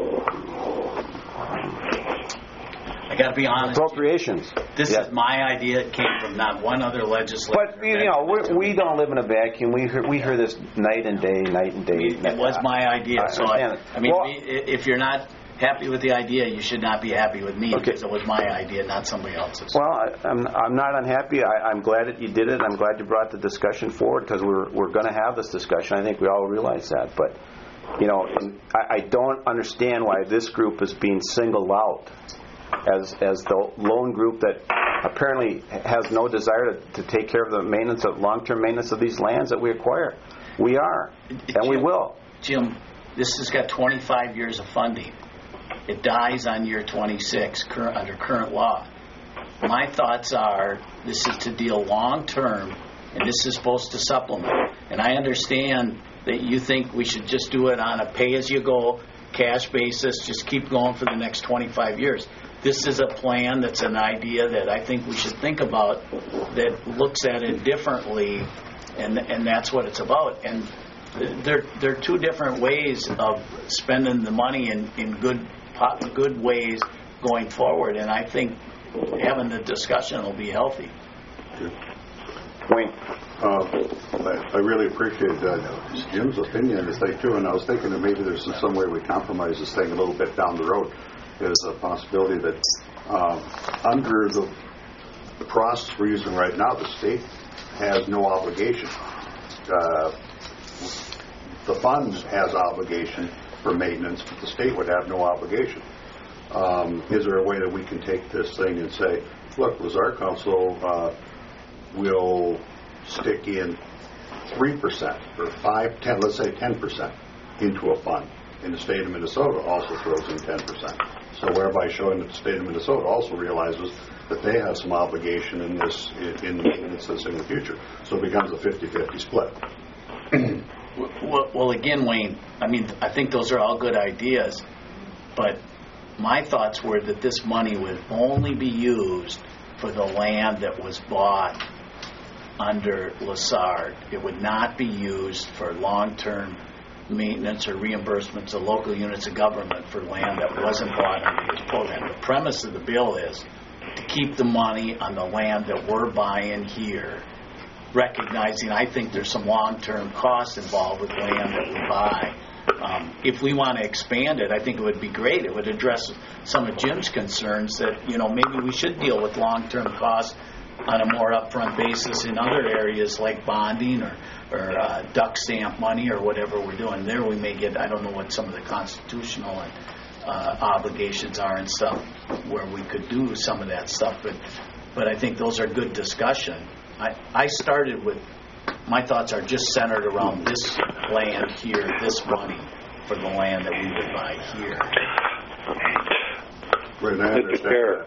S4: I got to be honest.
S2: appropriations.
S4: This
S2: yeah.
S4: is my idea. It came from not one other legislator.
S2: But you know, we're, we don't live in a vacuum. We hear, we hear this night and day, night and day.
S4: It, it was my idea.
S2: I
S4: so I,
S2: understand it.
S4: I mean,
S2: Well,
S4: me, if you're not happy with the idea, you should not be happy with me,
S2: Okay.
S4: because it was my idea, not somebody else's.
S2: Well, I, I'm I'm not unhappy. I, I'm glad that you did it. I'm glad you brought the discussion forward, because we're we're going to have this discussion. I think we all realize that. But you know, I, I don't understand why this group is being singled out as as the lone group that apparently has no desire to, to take care of the maintenance of long-term maintenance of these lands that we acquire. We are, and we will.
S4: Jim, this has got twenty-five years of funding. It dies on year twenty-six current, under current law. My thoughts are this is to deal long-term, and this is supposed to supplement. And I understand that you think we should just do it on a pay-as-you-go cash basis, just keep going for the next twenty-five years. This is a plan that's an idea that I think we should think about, that looks at it differently, and and that's what it's about. And there there are two different ways of spending the money in, in good good ways going forward, and I think having the discussion will be healthy.
S2: Wayne.
S8: Uh, I, I really appreciate uh, Jim's opinion on this thing too, and I was thinking that maybe there's some, some way we compromise this thing a little bit down the road. There's a possibility that um, under the, the process we're using right now, the state has no obligation. Uh, the fund has obligation for maintenance, but the state would have no obligation. Um, is there a way that we can take this thing and say, look, Lazar Council uh, will stick in three percent or five, ten, let's say ten percent into a fund, and the state of Minnesota also throws in ten percent. So whereby showing that the state of Minnesota also realizes that they have some obligation in this, in the maintenance that's in the future. So it becomes a fifty-fifty split.
S4: Well, well, again, Wayne, I mean, I think those are all good ideas, but my thoughts were that this money would only be used for the land that was bought under Lazard. It would not be used for long-term maintenance or reimbursements of local units of government for land that wasn't bought under this program. The premise of the bill is to keep the money on the land that we're buying here, recognizing I think there's some long-term costs involved with land that we buy. Um, if we want to expand it, I think it would be great. It would address some of Jim's concerns that, you know, maybe we should deal with long-term costs on a more upfront basis in other areas like bonding or, or uh, duck stamp money or whatever we're doing. There we may get, I don't know what some of the constitutional and, uh, obligations are and stuff where we could do some of that stuff, but but I think those are good discussion. I, I started with, my thoughts are just centered around this land here, this money for the land that we would buy here.
S8: Right, I
S6: Mister Chair.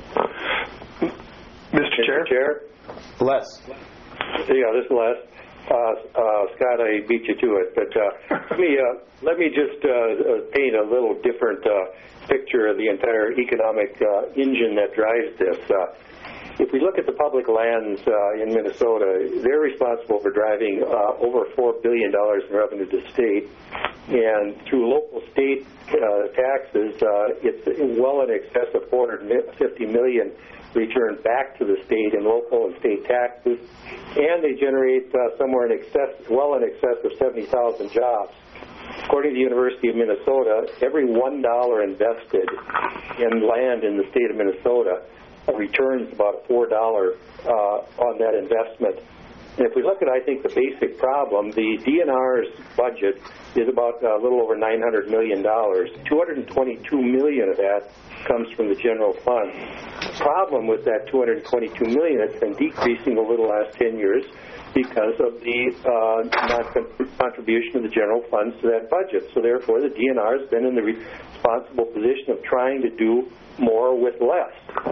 S9: Mister Chair?
S6: Chair?
S2: Les.
S6: Yeah, this is Les. Uh, uh, Scott, I beat you to it, but uh, let me uh, let me just uh, paint a little different uh, picture of the entire economic uh, engine that drives this. Uh, if we look at the public lands uh, in Minnesota, they're responsible for driving uh, over four billion dollars in revenue to state, and through local state uh, taxes, uh, it's well in excess of four hundred fifty million dollars returned back to the state in local and state taxes, and they generate uh, somewhere in excess, well in excess of seventy thousand jobs. According to the University of Minnesota, every one dollar invested in land in the state of Minnesota returns about four dollars uh, on that investment And if we look at, I think, the basic problem, the D N R's budget is about a little over nine hundred million dollars. two hundred twenty-two million dollars of that comes from the general fund. The problem with that two hundred twenty-two million dollars, it's been decreasing over the last ten years because of the uh, non-contribution of the general funds to that budget. So therefore, the D N R has been in the responsible position of trying to do more with less.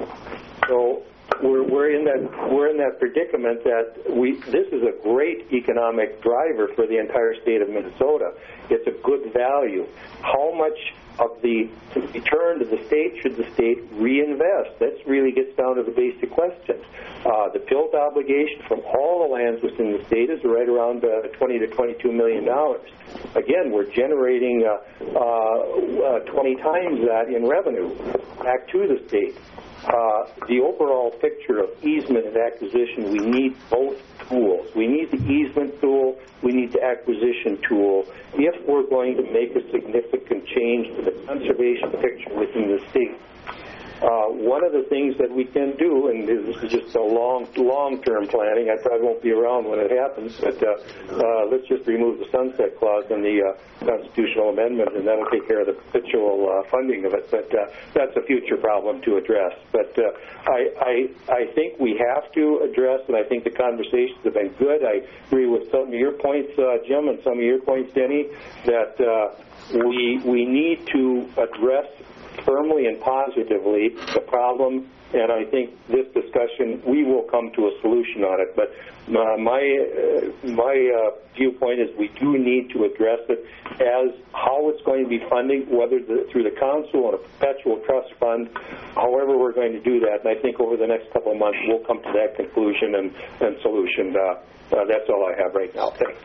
S6: So we're, we're in that we're in that predicament that we this is a great economic driver for the entire state of Minnesota. It's a good value. How much of the return to the state should the state reinvest? That really gets down to the basic question. Uh, the P I L T obligation from all the lands within the state is right around uh, twenty to twenty-two million dollars. Again, we're generating uh, uh, uh, twenty times that in revenue back to the state. Uh, the overall picture of easement and acquisition, we need both tools. We need the easement tool, we need the acquisition tool if we're going to make a significant change to the conservation picture within the state. Uh, one of the things that we can do, and this is just a long, long-term planning, I probably won't be around when it happens, but uh, uh, let's just remove the sunset clause in the uh, constitutional amendment, and that'll take care of the perpetual uh, funding of it. But uh, that's a future problem to address. But uh, I, I, I think we have to address, and I think the conversations have been good. I agree with some of your points, uh, Jim, and some of your points, Denny, that uh, we we need to address firmly and positively the problem, and I think this discussion, we will come to a solution on it. But uh, my uh, my uh, viewpoint is we do need to address it as how it's going to be funding, whether the, through the council and a perpetual trust fund, however we're going to do that. And I think over the next couple of months we'll come to that conclusion and, and solution. Uh, uh, that's all I have right now. Thanks.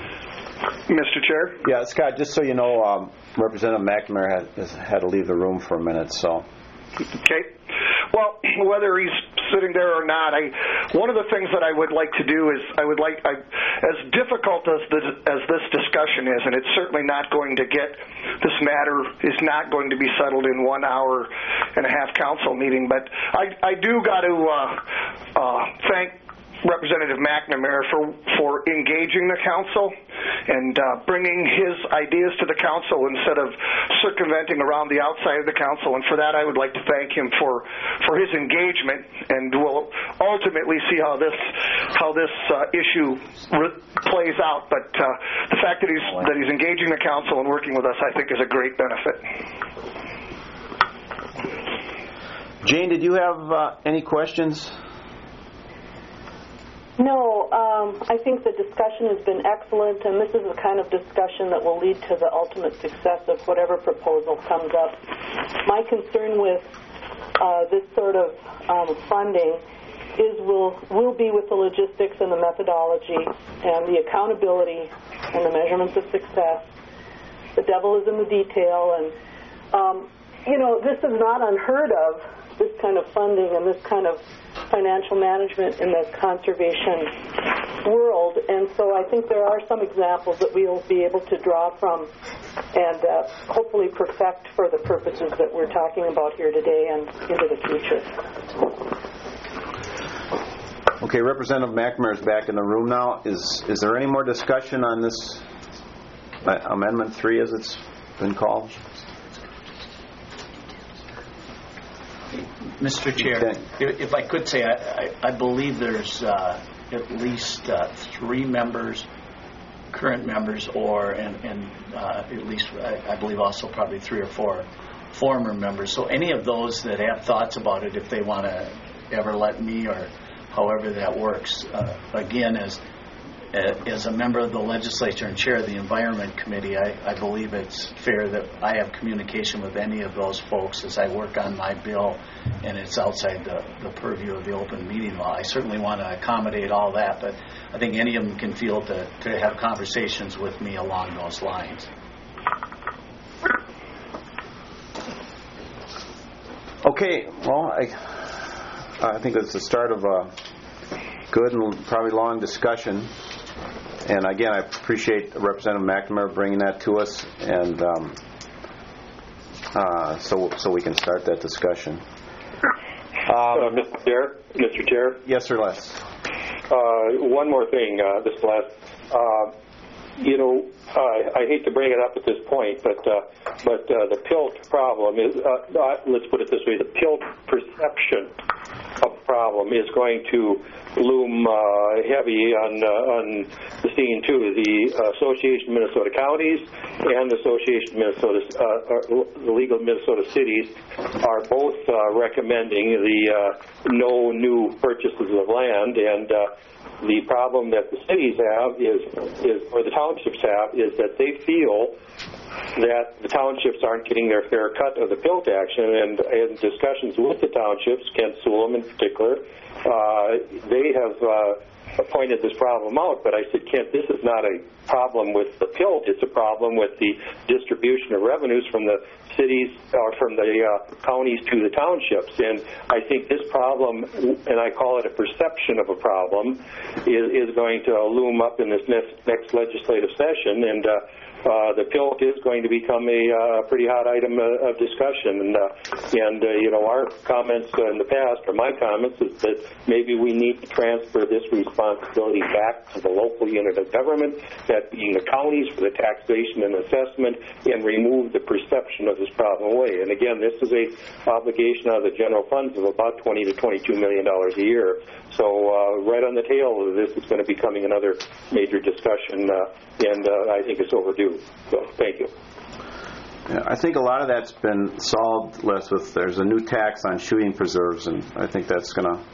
S9: Mister Chair?
S2: Yeah, Scott, just so you know, um, Representative McNamara had, has had to leave the room for a minute, so.
S9: Okay. Well, whether he's sitting there or not, I one of the things that I would like to do is I would like, I, as difficult as this, as this discussion is, and it's certainly not going to get, this matter is not going to be settled in one hour and a half council meeting, but I, I do got to uh, uh, thank Representative McNamara for, for engaging the council and uh, bringing his ideas to the council instead of circumventing around the outside of the council. And for that, I would like to thank him for, for his engagement, and we'll ultimately see how this how this uh, issue re- plays out. But uh, the fact that he's that he's engaging the council and working with us, I think, is a great benefit.
S2: Jane, did you have uh, any questions?
S11: No, um, I think the discussion has been excellent, and this is the kind of discussion that will lead to the ultimate success of whatever proposal comes up. My concern with uh, this sort of um, funding is will will be with the logistics and the methodology and the accountability and the measurements of success. The devil is in the detail, and um, you know, this is not unheard of, this kind of funding and this kind of financial management in the conservation world, and so I think there are some examples that we'll be able to draw from and uh, hopefully perfect for the purposes that we're talking about here today and into the future.
S2: Okay, Representative McNamara is back in the room now. Is is there any more discussion on this uh, Amendment three, as it's been called?
S4: Mister Chair, if I could say, I, I, I believe there's uh, at least uh, three members, current members, or and, and uh, at least I, I believe also probably three or four former members. So any of those that have thoughts about it, if they want to ever let me or however that works, uh, again, as as a member of the legislature and chair of the Environment Committee, I, I believe it's fair that I have communication with any of those folks as I work on my bill, and it's outside the, the purview of the open meeting law. I certainly want to accommodate all that, but I think any of them can feel to, to have conversations with me along those lines.
S2: Okay, well, I, I think it's the start of a good and probably long discussion. And again, I appreciate Representative McNamara bringing that to us, and um, uh, so so we can start that discussion. Um,
S6: uh, Mister Chair, Mister Chair.
S2: Yes, sir, Les.
S6: Uh, uh, one more thing, uh, this last. Uh, You know, uh, I hate to bring it up at this point, but uh, but uh, the PILT problem is, uh, uh, let's put it this way, the PILT perception of the problem is going to loom uh, heavy on uh, on the scene too. The Association of Minnesota Counties and the Association of Minnesota, uh, the League of Minnesota Cities are both uh, recommending the uh, no new purchases of land, and uh, the problem that the cities have is, is, or the townships have, is that they feel that the townships aren't getting their fair cut of the PILT action, and in discussions with the townships, Kent Sulum in particular, uh, they have uh, pointed this problem out, but I said, Kent, this is not a problem with the PILT, it's a problem with the distribution of revenues from the cities or from the uh, counties to the townships. And I think this problem, and I call it a perception of a problem, is, is going to loom up in this next, next legislative session. And uh, uh, the PILT is going to become a uh, pretty hot item uh, of discussion. And, uh, and uh, you know, our comments uh, in the past, or my comments, is that maybe we need to transfer this responsibility back to the local unit of government, that being the counties, for the taxation and assessment, and remove the perception of this problem away. And again, this is a obligation out of the general funds of about twenty to twenty-two million dollars a year. So uh, right on the tail of this is going to be coming another major discussion, uh, and uh, I think it's overdue. So thank you.
S2: Yeah, I think a lot of that's been solved, Les, with there's a new tax on shooting preserves, and I think that's going to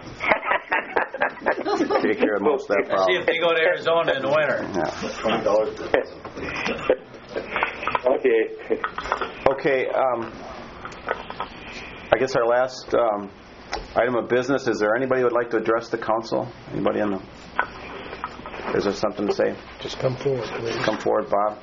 S2: take care of most of that problem.
S4: See if they go to Arizona in the winter.
S2: Yeah.
S8: twenty dollars per
S6: Okay.
S2: Okay. Um, I guess our last um, item of business, is there anybody who would like to address the council? Anybody in the... Is there something to say?
S1: Just come forward, please.
S2: Come forward, Bob.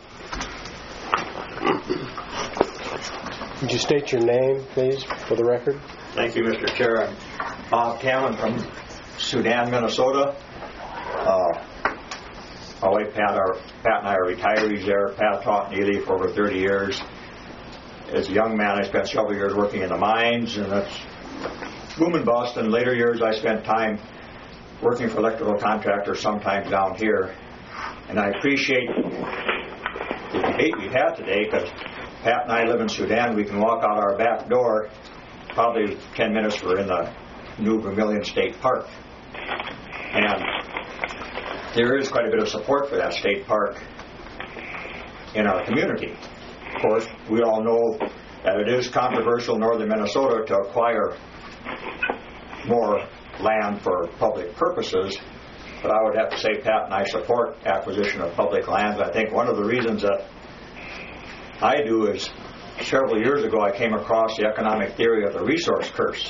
S1: Would you state your name, please, for the record?
S12: Thank you, Mister Chair. I'm Bob Cameron from Sudan, Minnesota. Uh, my wife Pat, are, Pat and I are retirees there. Pat taught in Ely for over thirty years. As a young man, I spent several years working in the mines, and that's boom and bust. In later years, I spent time working for electrical contractors, sometimes down here. And I appreciate the debate we've had today, because Pat and I live in Sudan. We can walk out our back door, probably ten minutes, we're in the new Vermilion State Park. And there is quite a bit of support for that state park in our community. Of course, we all know that it is controversial in northern Minnesota to acquire more land for public purposes, but I would have to say Pat and I support acquisition of public lands. I think one of the reasons that I do is several years ago I came across the economic theory of the resource curse.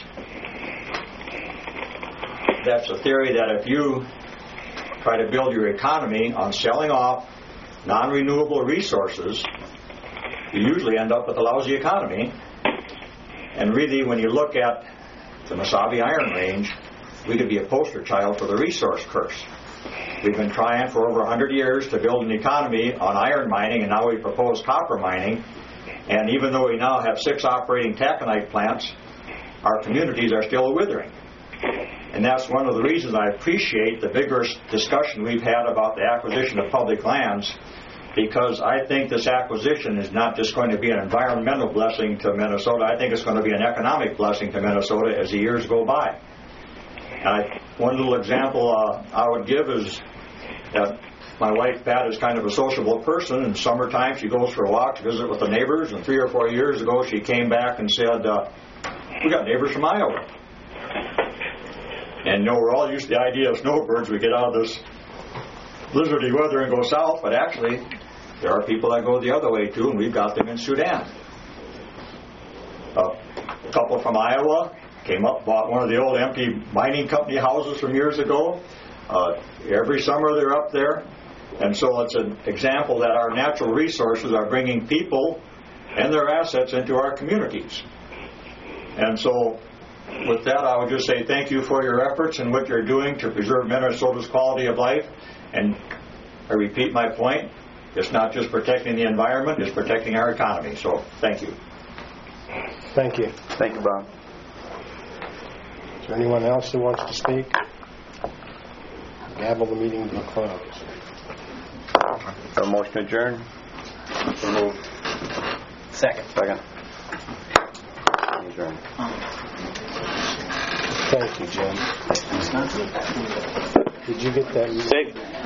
S12: That's a theory that if you try to build your economy on selling off non-renewable resources, you usually end up with a lousy economy. And really, when you look at the Mesabi Iron Range, we could be a poster child for the resource curse. We've been trying for over one hundred years to build an economy on iron mining, and now we propose copper mining. And even though we now have six operating taconite plants, our communities are still withering. And that's one of the reasons I appreciate the vigorous discussion we've had about the acquisition of public lands, because I think this acquisition is not just going to be an environmental blessing to Minnesota. I think it's going to be an economic blessing to Minnesota as the years go by. And I, one little example uh, I would give is that my wife, Pat, is kind of a sociable person. In summertime, she goes for a walk to visit with the neighbors. And three or four years ago, she came back and said, uh, we got neighbors from Iowa. And you know, we're all used to the idea of snowbirds. We get out of this blizzardy weather and go south. But actually, there are people that go the other way, too, and we've got them in Sudan. Uh, a couple from Iowa came up, bought one of the old empty mining company houses from years ago. Uh, every summer they're up there. And so it's an example that our natural resources are bringing people and their assets into our communities. And so with that, I would just say thank you for your efforts and what you're doing to preserve Minnesota's quality of life. And I repeat my point, it's not just protecting the environment, it's protecting our economy. So thank you.
S1: Thank you.
S2: Thank you, Bob.
S1: Is there anyone else who wants to speak? gavel the meeting to close.
S2: A motion adjourned? So moved.
S4: Second.
S2: Second. Adjourned.
S1: Thank you, Jim. Did you get that?
S6: Thank,